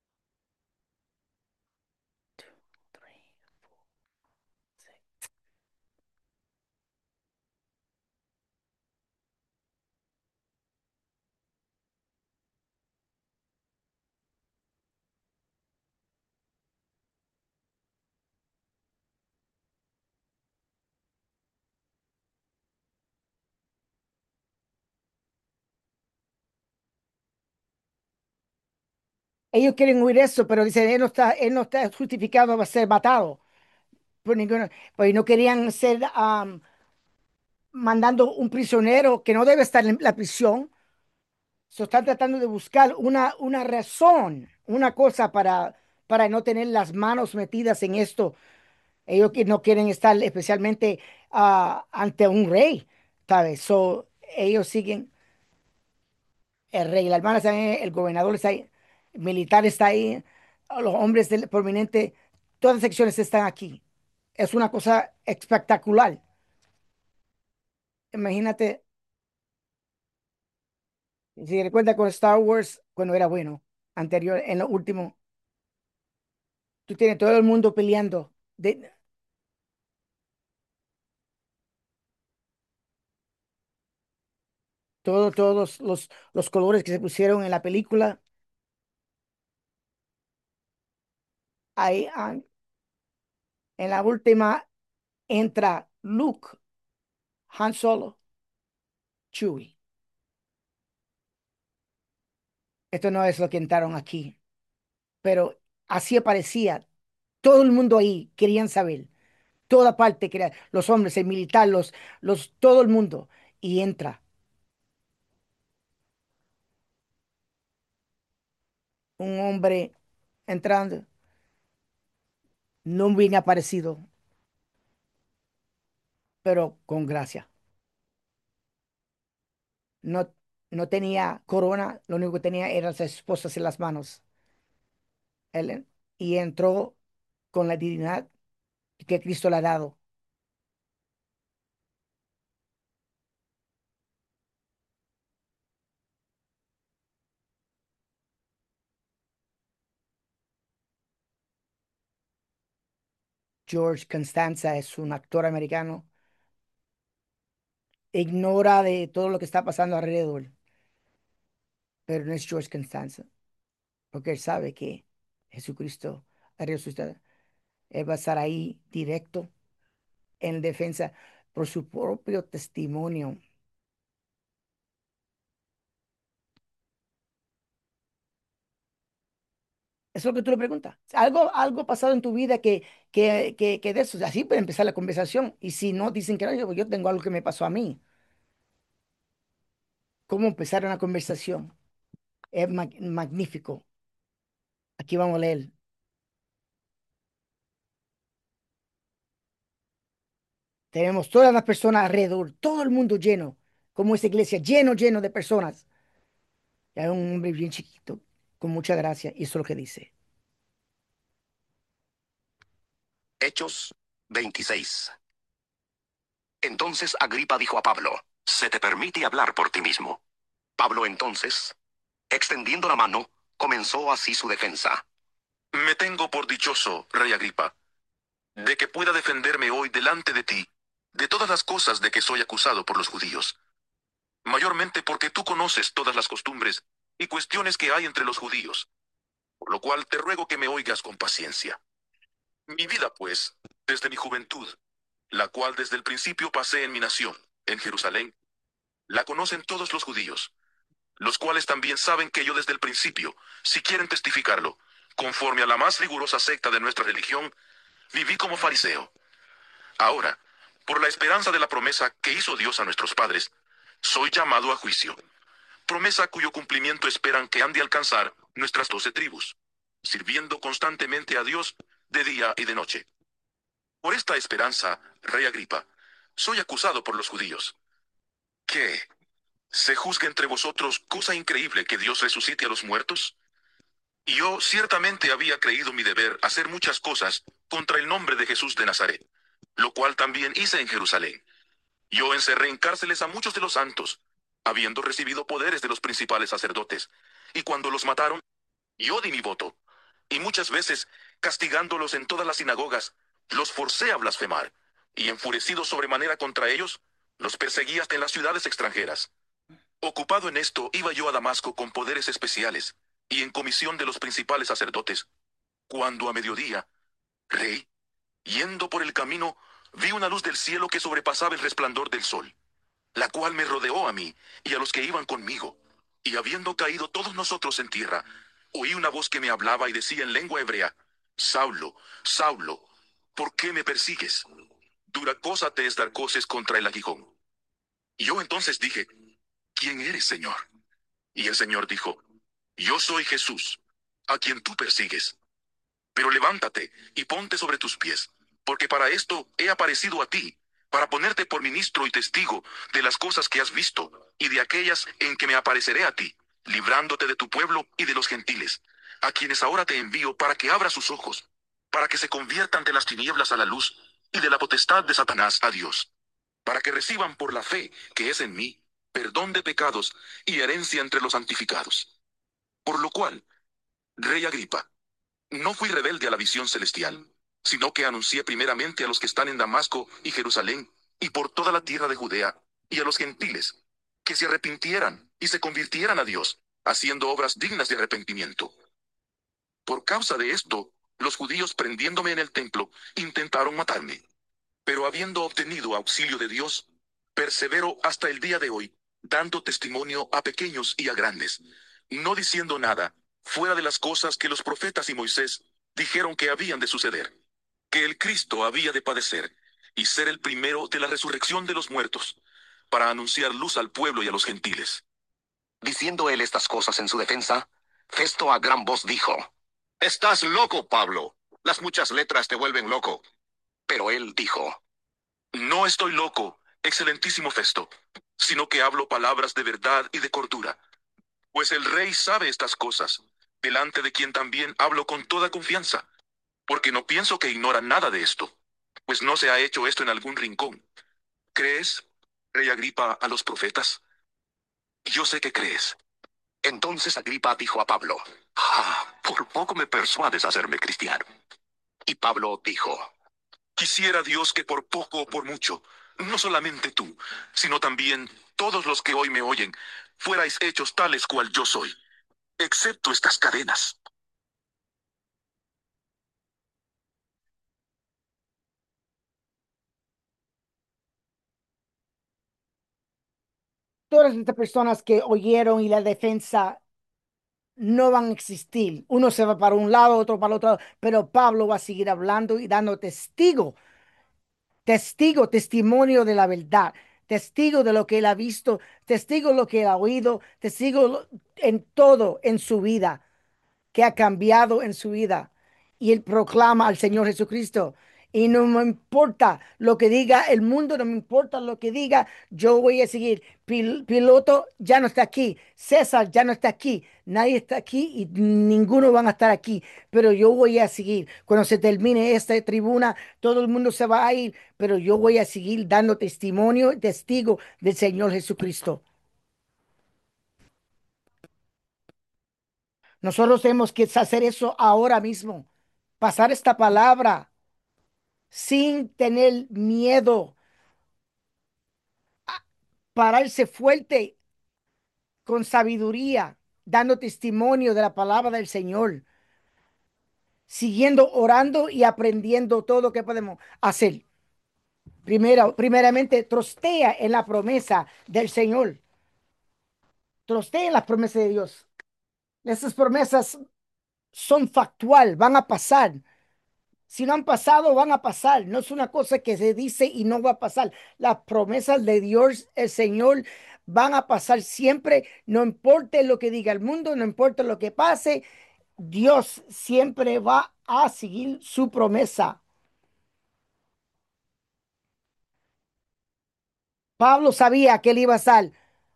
A: Ellos quieren oír eso, pero dicen, él no está, él no está justificado a ser matado por ninguno. Pues no querían ser am, mandando un prisionero que no debe estar en la prisión. So, están tratando de buscar una, una razón, una cosa para, para no tener las manos metidas en esto. Ellos que no quieren estar especialmente ah, ante un rey, ¿sabes? So, ellos siguen el rey, la hermana está ahí, el gobernador está ahí, el militar está ahí, los hombres del prominente, todas las secciones están aquí. Es una cosa espectacular. Imagínate, si recuerda con Star Wars, cuando era bueno, anterior, en lo último, tú tienes todo el mundo peleando, de, todo- todos los, los colores que se pusieron en la película. Ahí, ah, en la última entra Luke, Han Solo, Chewie. Esto no es lo que entraron aquí, pero así aparecía. Todo el mundo ahí querían saber. Toda parte quería, los hombres, el militar, los, los, todo el mundo. Y entra un hombre entrando, no bien aparecido, pero con gracia. No, no tenía corona, lo único que tenía eran las esposas en las manos. Él, y entró con la dignidad que Cristo le ha dado. George Constanza es un actor americano, ignora de todo lo que está pasando alrededor, pero no es George Constanza, porque él sabe que Jesucristo ha resucitado. Él va a estar ahí directo en defensa por su propio testimonio. Eso es lo que tú le preguntas. Algo, algo pasado en tu vida que, que, que, que de eso, así puede empezar la conversación. Y si no, dicen que no, yo, yo tengo algo que me pasó a mí. ¿Cómo empezar una conversación? Es mag- magnífico. Aquí vamos a leer. Tenemos todas las personas alrededor, todo el mundo lleno, como esta iglesia, lleno, lleno de personas. Era un hombre bien chiquito, con mucha gracia, y eso es lo que dice.
B: Hechos veintiséis. Entonces Agripa dijo a Pablo, se te permite hablar por ti mismo. Pablo entonces, extendiendo la mano, comenzó así su defensa. Me tengo por dichoso, rey Agripa, de que pueda defenderme hoy delante de ti de todas las cosas de que soy acusado por los judíos, mayormente porque tú conoces todas las costumbres y cuestiones que hay entre los judíos, por lo cual te ruego que me oigas con paciencia. Mi vida, pues, desde mi juventud, la cual desde el principio pasé en mi nación, en Jerusalén, la conocen todos los judíos, los cuales también saben que yo desde el principio, si quieren testificarlo, conforme a la más rigurosa secta de nuestra religión, viví como fariseo. Ahora, por la esperanza de la promesa que hizo Dios a nuestros padres, soy llamado a juicio, promesa cuyo cumplimiento esperan que han de alcanzar nuestras doce tribus, sirviendo constantemente a Dios de día y de noche. Por esta esperanza, rey Agripa, soy acusado por los judíos. ¿Qué? ¿Se juzga entre vosotros cosa increíble que Dios resucite a los muertos? Y yo ciertamente había creído mi deber hacer muchas cosas contra el nombre de Jesús de Nazaret, lo cual también hice en Jerusalén. Yo encerré en cárceles a muchos de los santos, habiendo recibido poderes de los principales sacerdotes, y cuando los mataron, yo di mi voto, y muchas veces, castigándolos en todas las sinagogas, los forcé a blasfemar, y enfurecido sobremanera contra ellos, los perseguí hasta en las ciudades extranjeras. Ocupado en esto, iba yo a Damasco con poderes especiales, y en comisión de los principales sacerdotes, cuando a mediodía, rey, yendo por el camino, vi una luz del cielo que sobrepasaba el resplandor del sol, la cual me rodeó a mí y a los que iban conmigo. Y habiendo caído todos nosotros en tierra, oí una voz que me hablaba y decía en lengua hebrea, Saulo, Saulo, ¿por qué me persigues? Dura cosa te es dar coces contra el aguijón. Y yo entonces dije, ¿quién eres, Señor? Y el Señor dijo, yo soy Jesús, a quien tú persigues. Pero levántate y ponte sobre tus pies, porque para esto he aparecido a ti, para ponerte por ministro y testigo de las cosas que has visto, y de aquellas en que me apareceré a ti, librándote de tu pueblo y de los gentiles, a quienes ahora te envío para que abras sus ojos, para que se conviertan de las tinieblas a la luz, y de la potestad de Satanás a Dios, para que reciban por la fe que es en mí, perdón de pecados y herencia entre los santificados. Por lo cual, Rey Agripa, no fui rebelde a la visión celestial, sino que anuncié primeramente a los que están en Damasco y Jerusalén, y por toda la tierra de Judea, y a los gentiles, que se arrepintieran y se convirtieran a Dios, haciendo obras dignas de arrepentimiento. Por causa de esto, los judíos prendiéndome en el templo, intentaron matarme. Pero habiendo obtenido auxilio de Dios, persevero hasta el día de hoy, dando testimonio a pequeños y a grandes, no diciendo nada, fuera de las cosas que los profetas y Moisés dijeron que habían de suceder, que el Cristo había de padecer, y ser el primero de la resurrección de los muertos, para anunciar luz al pueblo y a los gentiles. Diciendo él estas cosas en su defensa, Festo a gran voz dijo, Estás loco, Pablo. Las muchas letras te vuelven loco. Pero él dijo, No estoy loco, excelentísimo Festo, sino que hablo palabras de verdad y de cordura. Pues el rey sabe estas cosas, delante de quien también hablo con toda confianza, porque no pienso que ignora nada de esto, pues no se ha hecho esto en algún rincón. ¿Crees, rey Agripa, a los profetas? Yo sé que crees. Entonces Agripa dijo a Pablo, Ah, por poco me persuades a hacerme cristiano. Y Pablo dijo, Quisiera Dios que por poco o por mucho, no solamente tú, sino también todos los que hoy me oyen, fuerais hechos tales cual yo soy, excepto estas cadenas.
A: Todas estas personas que oyeron y la defensa no van a existir. Uno se va para un lado, otro para el otro lado, pero Pablo va a seguir hablando y dando testigo, testigo, testimonio de la verdad, testigo de lo que él ha visto, testigo de lo que él ha oído, testigo lo- en todo en su vida, que ha cambiado en su vida. Y él proclama al Señor Jesucristo. Y no me importa lo que diga el mundo, no me importa lo que diga, yo voy a seguir. Pil- piloto ya no está aquí, César ya no está aquí, nadie está aquí y ninguno van a estar aquí, pero yo voy a seguir. Cuando se termine esta tribuna, todo el mundo se va a ir, pero yo voy a seguir dando testimonio, testigo del Señor Jesucristo. Nosotros tenemos que hacer eso ahora mismo, pasar esta palabra sin tener miedo, pararse fuerte con sabiduría, dando testimonio de la palabra del Señor, siguiendo orando y aprendiendo todo lo que podemos hacer. Primero, primeramente, trostea en la promesa del Señor. Trostea en las promesas de Dios. Esas promesas son factual, van a pasar. Si no han pasado, van a pasar. No es una cosa que se dice y no va a pasar. Las promesas de Dios, el Señor, van a pasar siempre. No importa lo que diga el mundo, no importa lo que pase, Dios siempre va a seguir su promesa. Pablo sabía que él iba a estar.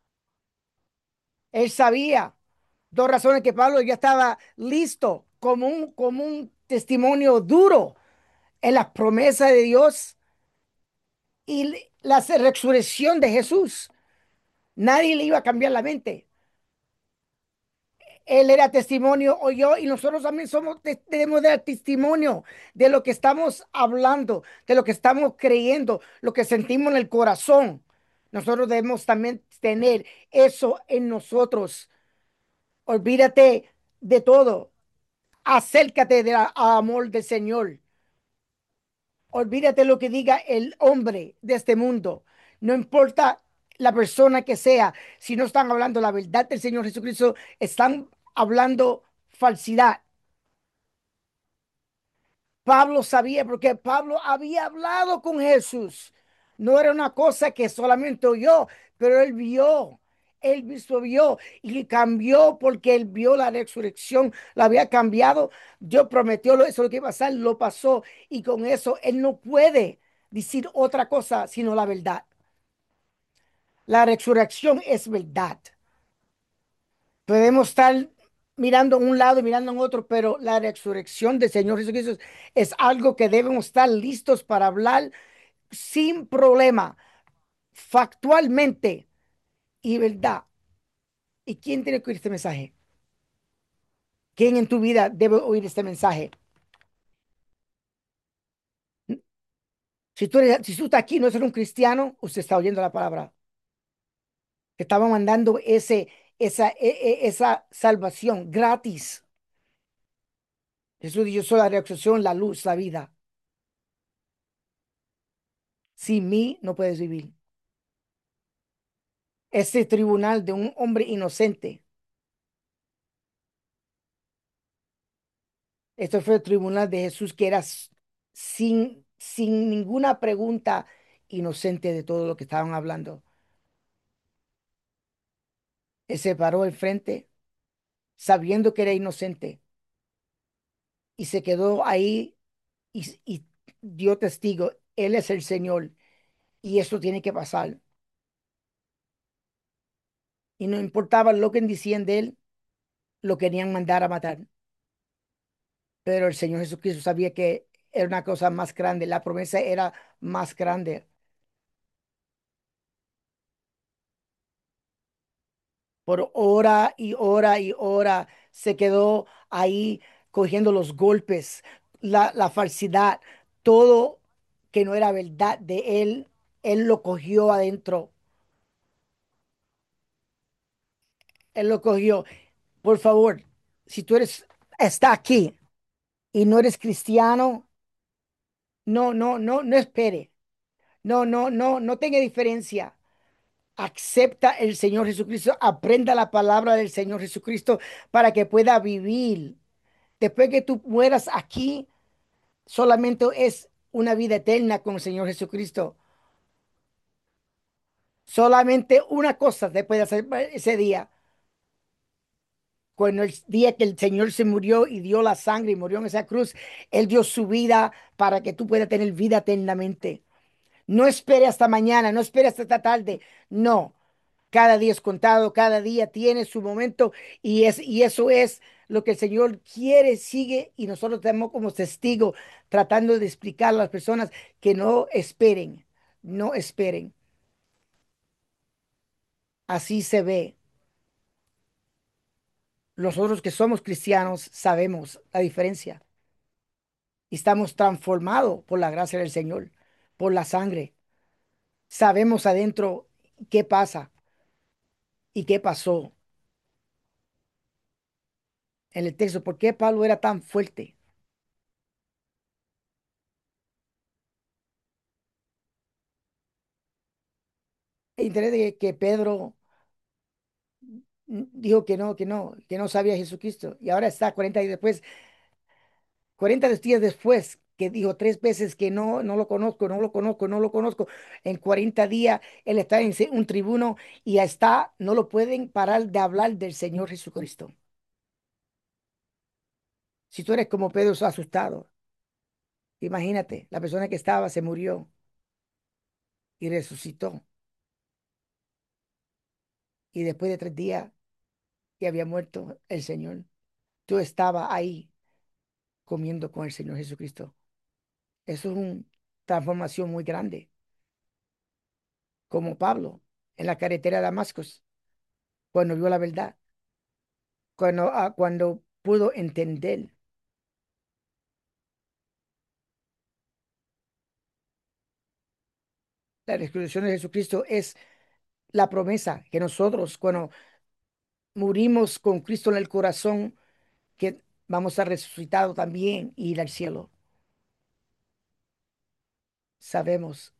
A: Él sabía. Dos razones que Pablo ya estaba listo como un, como un testimonio duro en las promesas de Dios y la resurrección de Jesús. Nadie le iba a cambiar la mente. Él era testimonio o yo y nosotros también somos, debemos dar testimonio de lo que estamos hablando, de lo que estamos creyendo, lo que sentimos en el corazón. Nosotros debemos también tener eso en nosotros. Olvídate de todo. Acércate del amor del Señor. Olvídate lo que diga el hombre de este mundo. No importa la persona que sea, si no están hablando la verdad del Señor Jesucristo, están hablando falsidad. Pablo sabía porque Pablo había hablado con Jesús. No era una cosa que solamente oyó, pero él vio, él mismo vio y cambió porque él vio la resurrección, la había cambiado. Dios prometió lo- eso lo que iba a pasar, lo pasó y con eso él no puede decir otra cosa sino la verdad. La resurrección es verdad. Podemos estar mirando a un lado y mirando a otro, pero la resurrección del Señor Jesucristo es algo que debemos estar listos para hablar sin problema, factualmente y verdad. ¿Y quién tiene que oír este mensaje? ¿Quién en tu vida debe oír este mensaje? Si tú, eres, si tú estás aquí, no eres un cristiano, usted está oyendo la palabra. Te estaba mandando ese, esa, e- e- esa salvación gratis. Jesús dijo, yo soy la resurrección, la luz, la vida. Sin mí no puedes vivir. Ese tribunal de un hombre inocente. Esto fue el tribunal de Jesús que era s- sin, sin ninguna pregunta inocente de todo lo que estaban hablando. Él se paró al frente sabiendo que era inocente y se quedó ahí y, y dio testigo. Él es el Señor y eso tiene que pasar. Y no importaba lo que decían de él, lo querían mandar a matar. Pero el Señor Jesucristo sabía que era una cosa más grande, la promesa era más grande. Por hora y hora y hora se quedó ahí cogiendo los golpes, la, la falsidad, todo que no era verdad de él, él lo cogió adentro, él lo cogió. Por favor, si tú eres, está aquí y no eres cristiano, no, no, no, no espere. No, no, no, no tenga diferencia. Acepta el Señor Jesucristo, aprenda la palabra del Señor Jesucristo para que pueda vivir. Después que tú mueras aquí, solamente es una vida eterna con el Señor Jesucristo. Solamente una cosa te puede hacer ese día. Cuando el día que el Señor se murió y dio la sangre y murió en esa cruz, Él dio su vida para que tú puedas tener vida eternamente. No espere hasta mañana, no espere hasta esta tarde. No, cada día es contado, cada día tiene su momento y, es, y eso es lo que el Señor quiere, sigue y nosotros tenemos como testigo tratando de explicar a las personas que no esperen, no esperen. Así se ve. Nosotros que somos cristianos sabemos la diferencia y estamos transformados por la gracia del Señor, por la sangre. Sabemos adentro qué pasa y qué pasó en el texto, por qué Pablo era tan fuerte. Es interesante que Pedro dijo que no, que no, que no sabía a Jesucristo y ahora está cuarenta días después, cuarenta días después que dijo tres veces que no, no lo conozco, no lo conozco, no lo conozco. En cuarenta días él está en un tribuno y ya está, no lo pueden parar de hablar del Señor Jesucristo. Si tú eres como Pedro, sos asustado. Imagínate, la persona que estaba se murió y resucitó. Y después de tres días que había muerto el Señor, tú estabas ahí comiendo con el Señor Jesucristo. Eso es una transformación muy grande, como Pablo en la carretera de Damasco, cuando vio la verdad, cuando, ah, cuando pudo entender. La resurrección de Jesucristo es la promesa que nosotros, cuando morimos con Cristo en el corazón, que vamos a resucitar también y ir al cielo. Sabemos,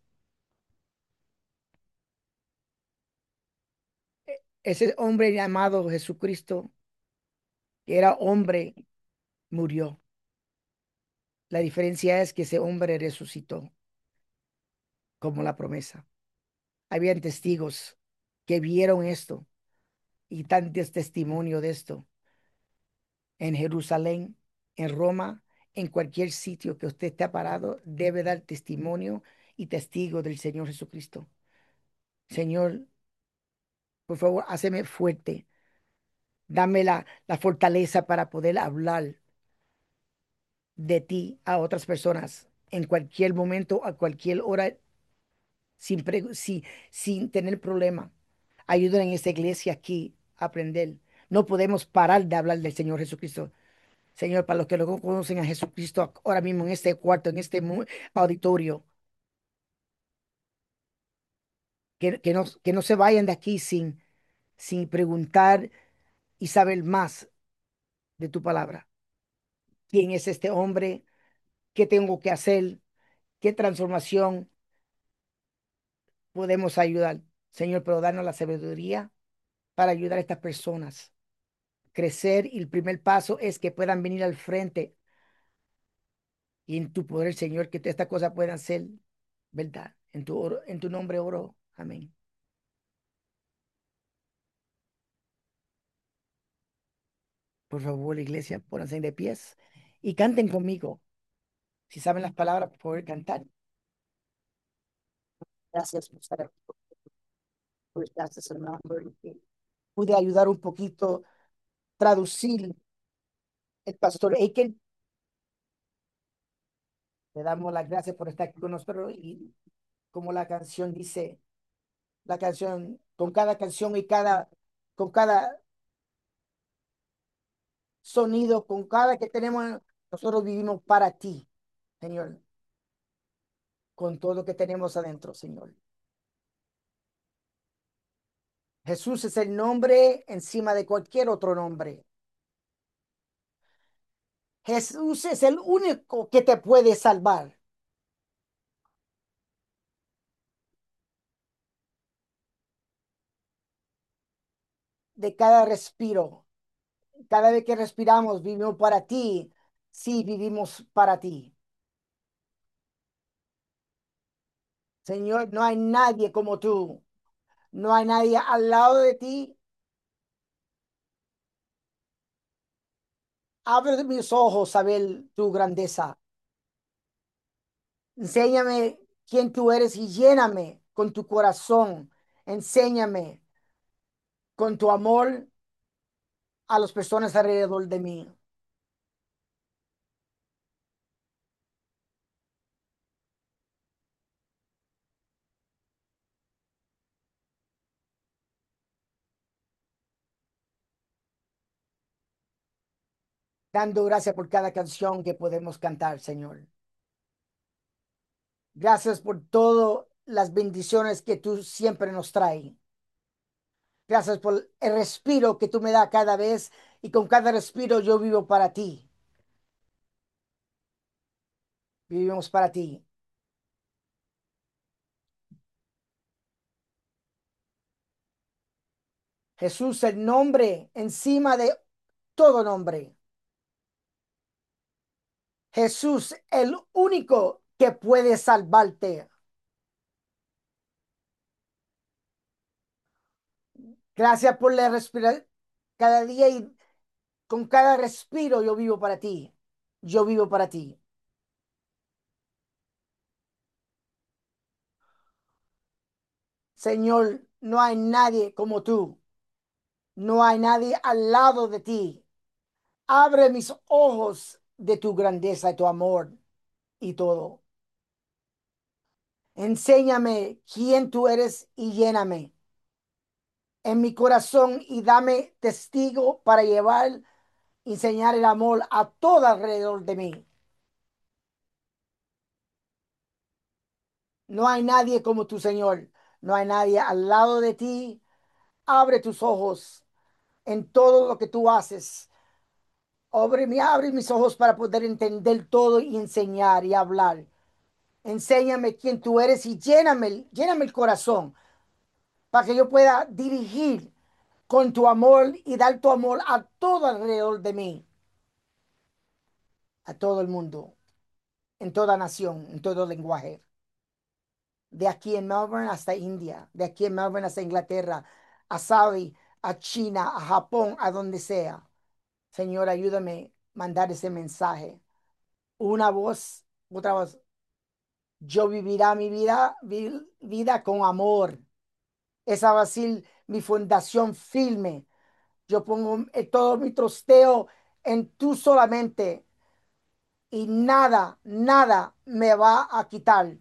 A: ese hombre llamado Jesucristo, que era hombre, murió. La diferencia es que ese hombre resucitó como la promesa. Habían testigos que vieron esto y tantos testimonio de esto en Jerusalén, en Roma, en cualquier sitio que usted esté parado, debe dar testimonio y testigo del Señor Jesucristo. Señor, por favor, háceme fuerte. Dame la, la fortaleza para poder hablar de ti a otras personas en cualquier momento, a cualquier hora, sin, pre- si- sin tener problema. Ayuden en esta iglesia aquí a aprender. No podemos parar de hablar del Señor Jesucristo. Señor, para los que no conocen a Jesucristo ahora mismo en este cuarto, en este mu- auditorio, que, que no, que no se vayan de aquí sin, sin preguntar y saber más de tu palabra. ¿Quién es este hombre? ¿Qué tengo que hacer? ¿Qué transformación podemos ayudar? Señor, pero danos la sabiduría para ayudar a estas personas. Crecer y el primer paso es que puedan venir al frente y en tu poder, Señor, que estas cosas puedan ser verdad. En tu, oro- en tu nombre oro. Amén. Por favor, iglesia, pónganse de pies y canten conmigo. Si saben las palabras, por favor, cantar. Gracias por estar aquí. Por gracias, hermano, porque pude ayudar un poquito, traducir el pastor Aiken. Le damos las gracias por estar aquí con nosotros y como la canción dice, la canción, con cada canción y cada, con cada sonido, con cada que tenemos, nosotros vivimos para ti, Señor, con todo lo que tenemos adentro, Señor. Jesús es el nombre encima de cualquier otro nombre. Jesús es el único que te puede salvar de cada respiro. Cada vez que respiramos, vivimos para ti. Sí, vivimos para ti. Señor, no hay nadie como tú. No hay nadie al lado de ti Abre mis ojos a ver tu grandeza. Enséñame quién tú eres y lléname con tu corazón. Enséñame con tu amor a las personas alrededor de mí, dando gracias por cada canción que podemos cantar, Señor. Gracias por todas las bendiciones que tú siempre nos traes. Gracias por el respiro que tú me das cada vez y con cada respiro yo vivo para ti. Vivimos para ti. Jesús, el nombre encima de todo nombre. Jesús, el único que puede salvarte. Gracias por la respirar cada día y con cada respiro yo vivo para ti. Yo vivo para ti. Señor, no hay nadie como tú. No hay nadie al lado de ti. Abre mis ojos de tu grandeza y tu amor y todo. Enséñame quién tú eres y lléname en mi corazón y dame testigo para llevar, enseñar el amor a todo alrededor de mí. No hay nadie como tu Señor. No hay nadie al lado de ti. Abre tus ojos en todo lo que tú haces. Abre, mi- abre mis ojos para poder entender todo y enseñar y hablar. Enséñame quién tú eres y lléname, lléname el corazón para que yo pueda dirigir con tu amor y dar tu amor a todo alrededor de mí, a todo el mundo, en toda nación, en todo lenguaje. De aquí en Melbourne hasta India, de aquí en Melbourne hasta Inglaterra, a Saudi, a China, a Japón, a donde sea. Señor, ayúdame a mandar ese mensaje. Una voz, otra voz. Yo vivirá mi vida, vi- vida con amor. Esa va a ser mi fundación firme. Yo pongo eh, todo mi trosteo en tú solamente y nada, nada me va a quitar.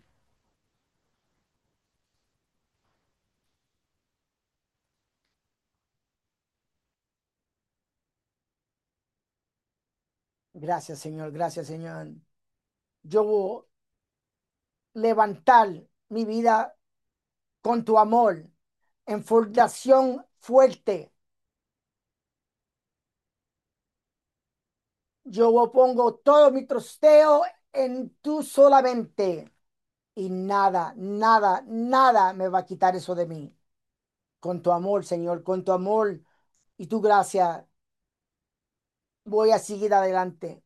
A: Gracias, Señor. Gracias, Señor. Yo voy a levantar mi vida con tu amor en fundación fuerte. Yo pongo todo mi trosteo en tú solamente y nada, nada, nada me va a quitar eso de mí. Con tu amor, Señor, con tu amor y tu gracia, voy a seguir adelante.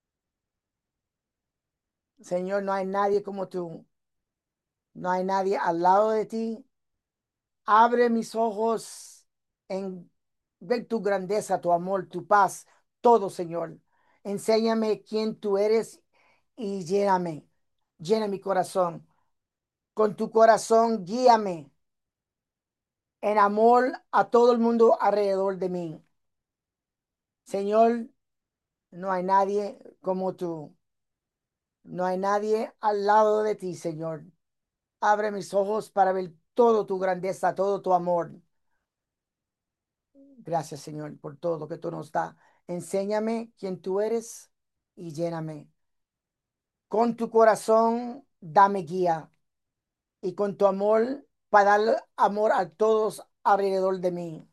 A: Señor, no hay nadie como tú. No hay nadie al lado de ti. Abre mis ojos en ver tu grandeza, tu amor, tu paz, todo, Señor. Enséñame quién tú eres y lléname. Llena mi corazón. Con tu corazón, guíame en amor a todo el mundo alrededor de mí. Señor, no hay nadie como tú. No hay nadie al lado de ti, Señor. Abre mis ojos para ver todo tu grandeza, todo tu amor. Gracias, Señor, por todo lo que tú nos das. Enséñame quién tú eres y lléname. Con tu corazón, dame guía y con tu amor, para dar amor a todos alrededor de mí.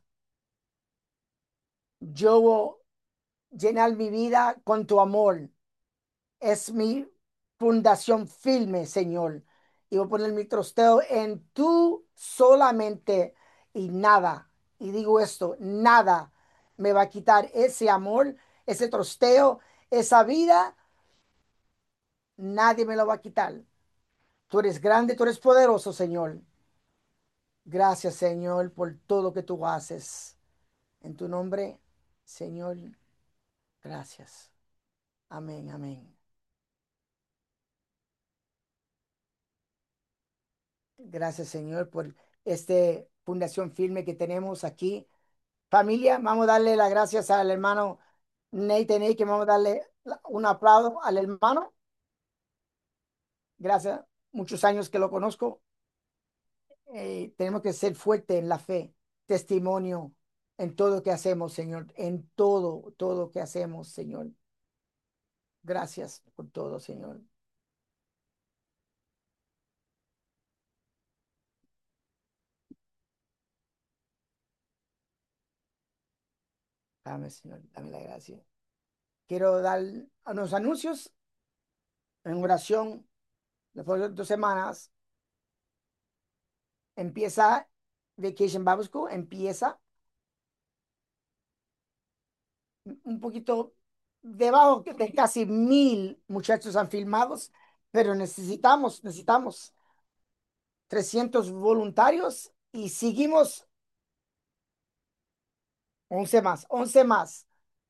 A: Yo voy a llenar mi vida con tu amor. Es mi fundación firme, Señor. Y voy a poner mi trosteo en tú solamente y nada. Y digo esto, nada me va a quitar ese amor, ese trosteo, esa vida. Nadie me lo va a quitar. Tú eres grande, tú eres poderoso, Señor. Gracias, Señor, por todo lo que tú haces. En tu nombre, Señor. Gracias. Amén, amén. Gracias, Señor, por este fundación firme que tenemos aquí. Familia, vamos a darle las gracias al hermano Nathan A, que vamos a darle la- un aplauso al hermano. Gracias, muchos años que lo conozco. Eh, tenemos que ser fuertes en la fe, testimonio en todo lo que hacemos, Señor, en todo, todo lo que hacemos, Señor. Gracias por todo, Señor. Dame, Señor, dame la gracia. Quiero dar unos anuncios en oración. Después de dos semanas empieza Vacation Bible School, empieza un poquito debajo de casi mil muchachos han filmados, pero necesitamos, necesitamos trescientos voluntarios y seguimos once más, once más.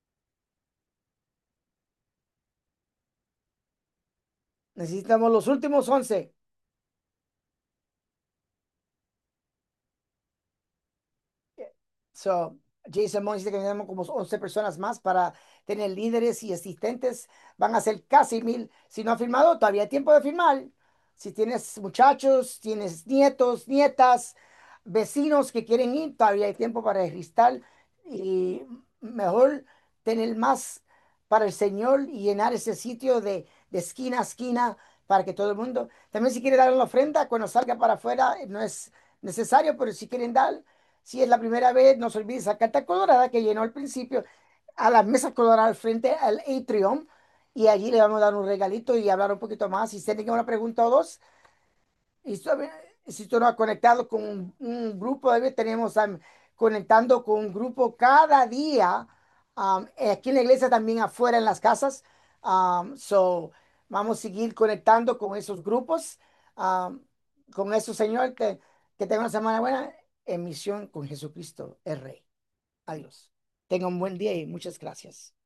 A: Necesitamos los últimos once. So, Jason Moore dice que necesitamos como once personas más para tener líderes y asistentes. Van a ser casi mil. Si no ha firmado, todavía hay tiempo de firmar. Si tienes muchachos, tienes nietos, nietas, vecinos que quieren ir, todavía hay tiempo para registrar y mejor tener más para el Señor y llenar ese sitio de, de esquina a esquina para que todo el mundo. También si quiere dar una ofrenda, cuando salga para afuera, no es necesario, pero si quieren dar, si es la primera vez, no se olvide esa carta colorada que llenó al principio a la mesa colorada al frente al atrium y allí le vamos a dar un regalito y hablar un poquito más. Si tienen una pregunta o dos, y sabe- si tú no has conectado con un, un grupo, David, tenemos um, conectando con un grupo cada día, um, aquí en la iglesia también afuera en las casas. Um, so, vamos a seguir conectando con esos grupos. Um, con eso, Señor, que, que tenga una semana buena en misión con Jesucristo, el Rey. Adiós. Tenga un buen día y muchas gracias.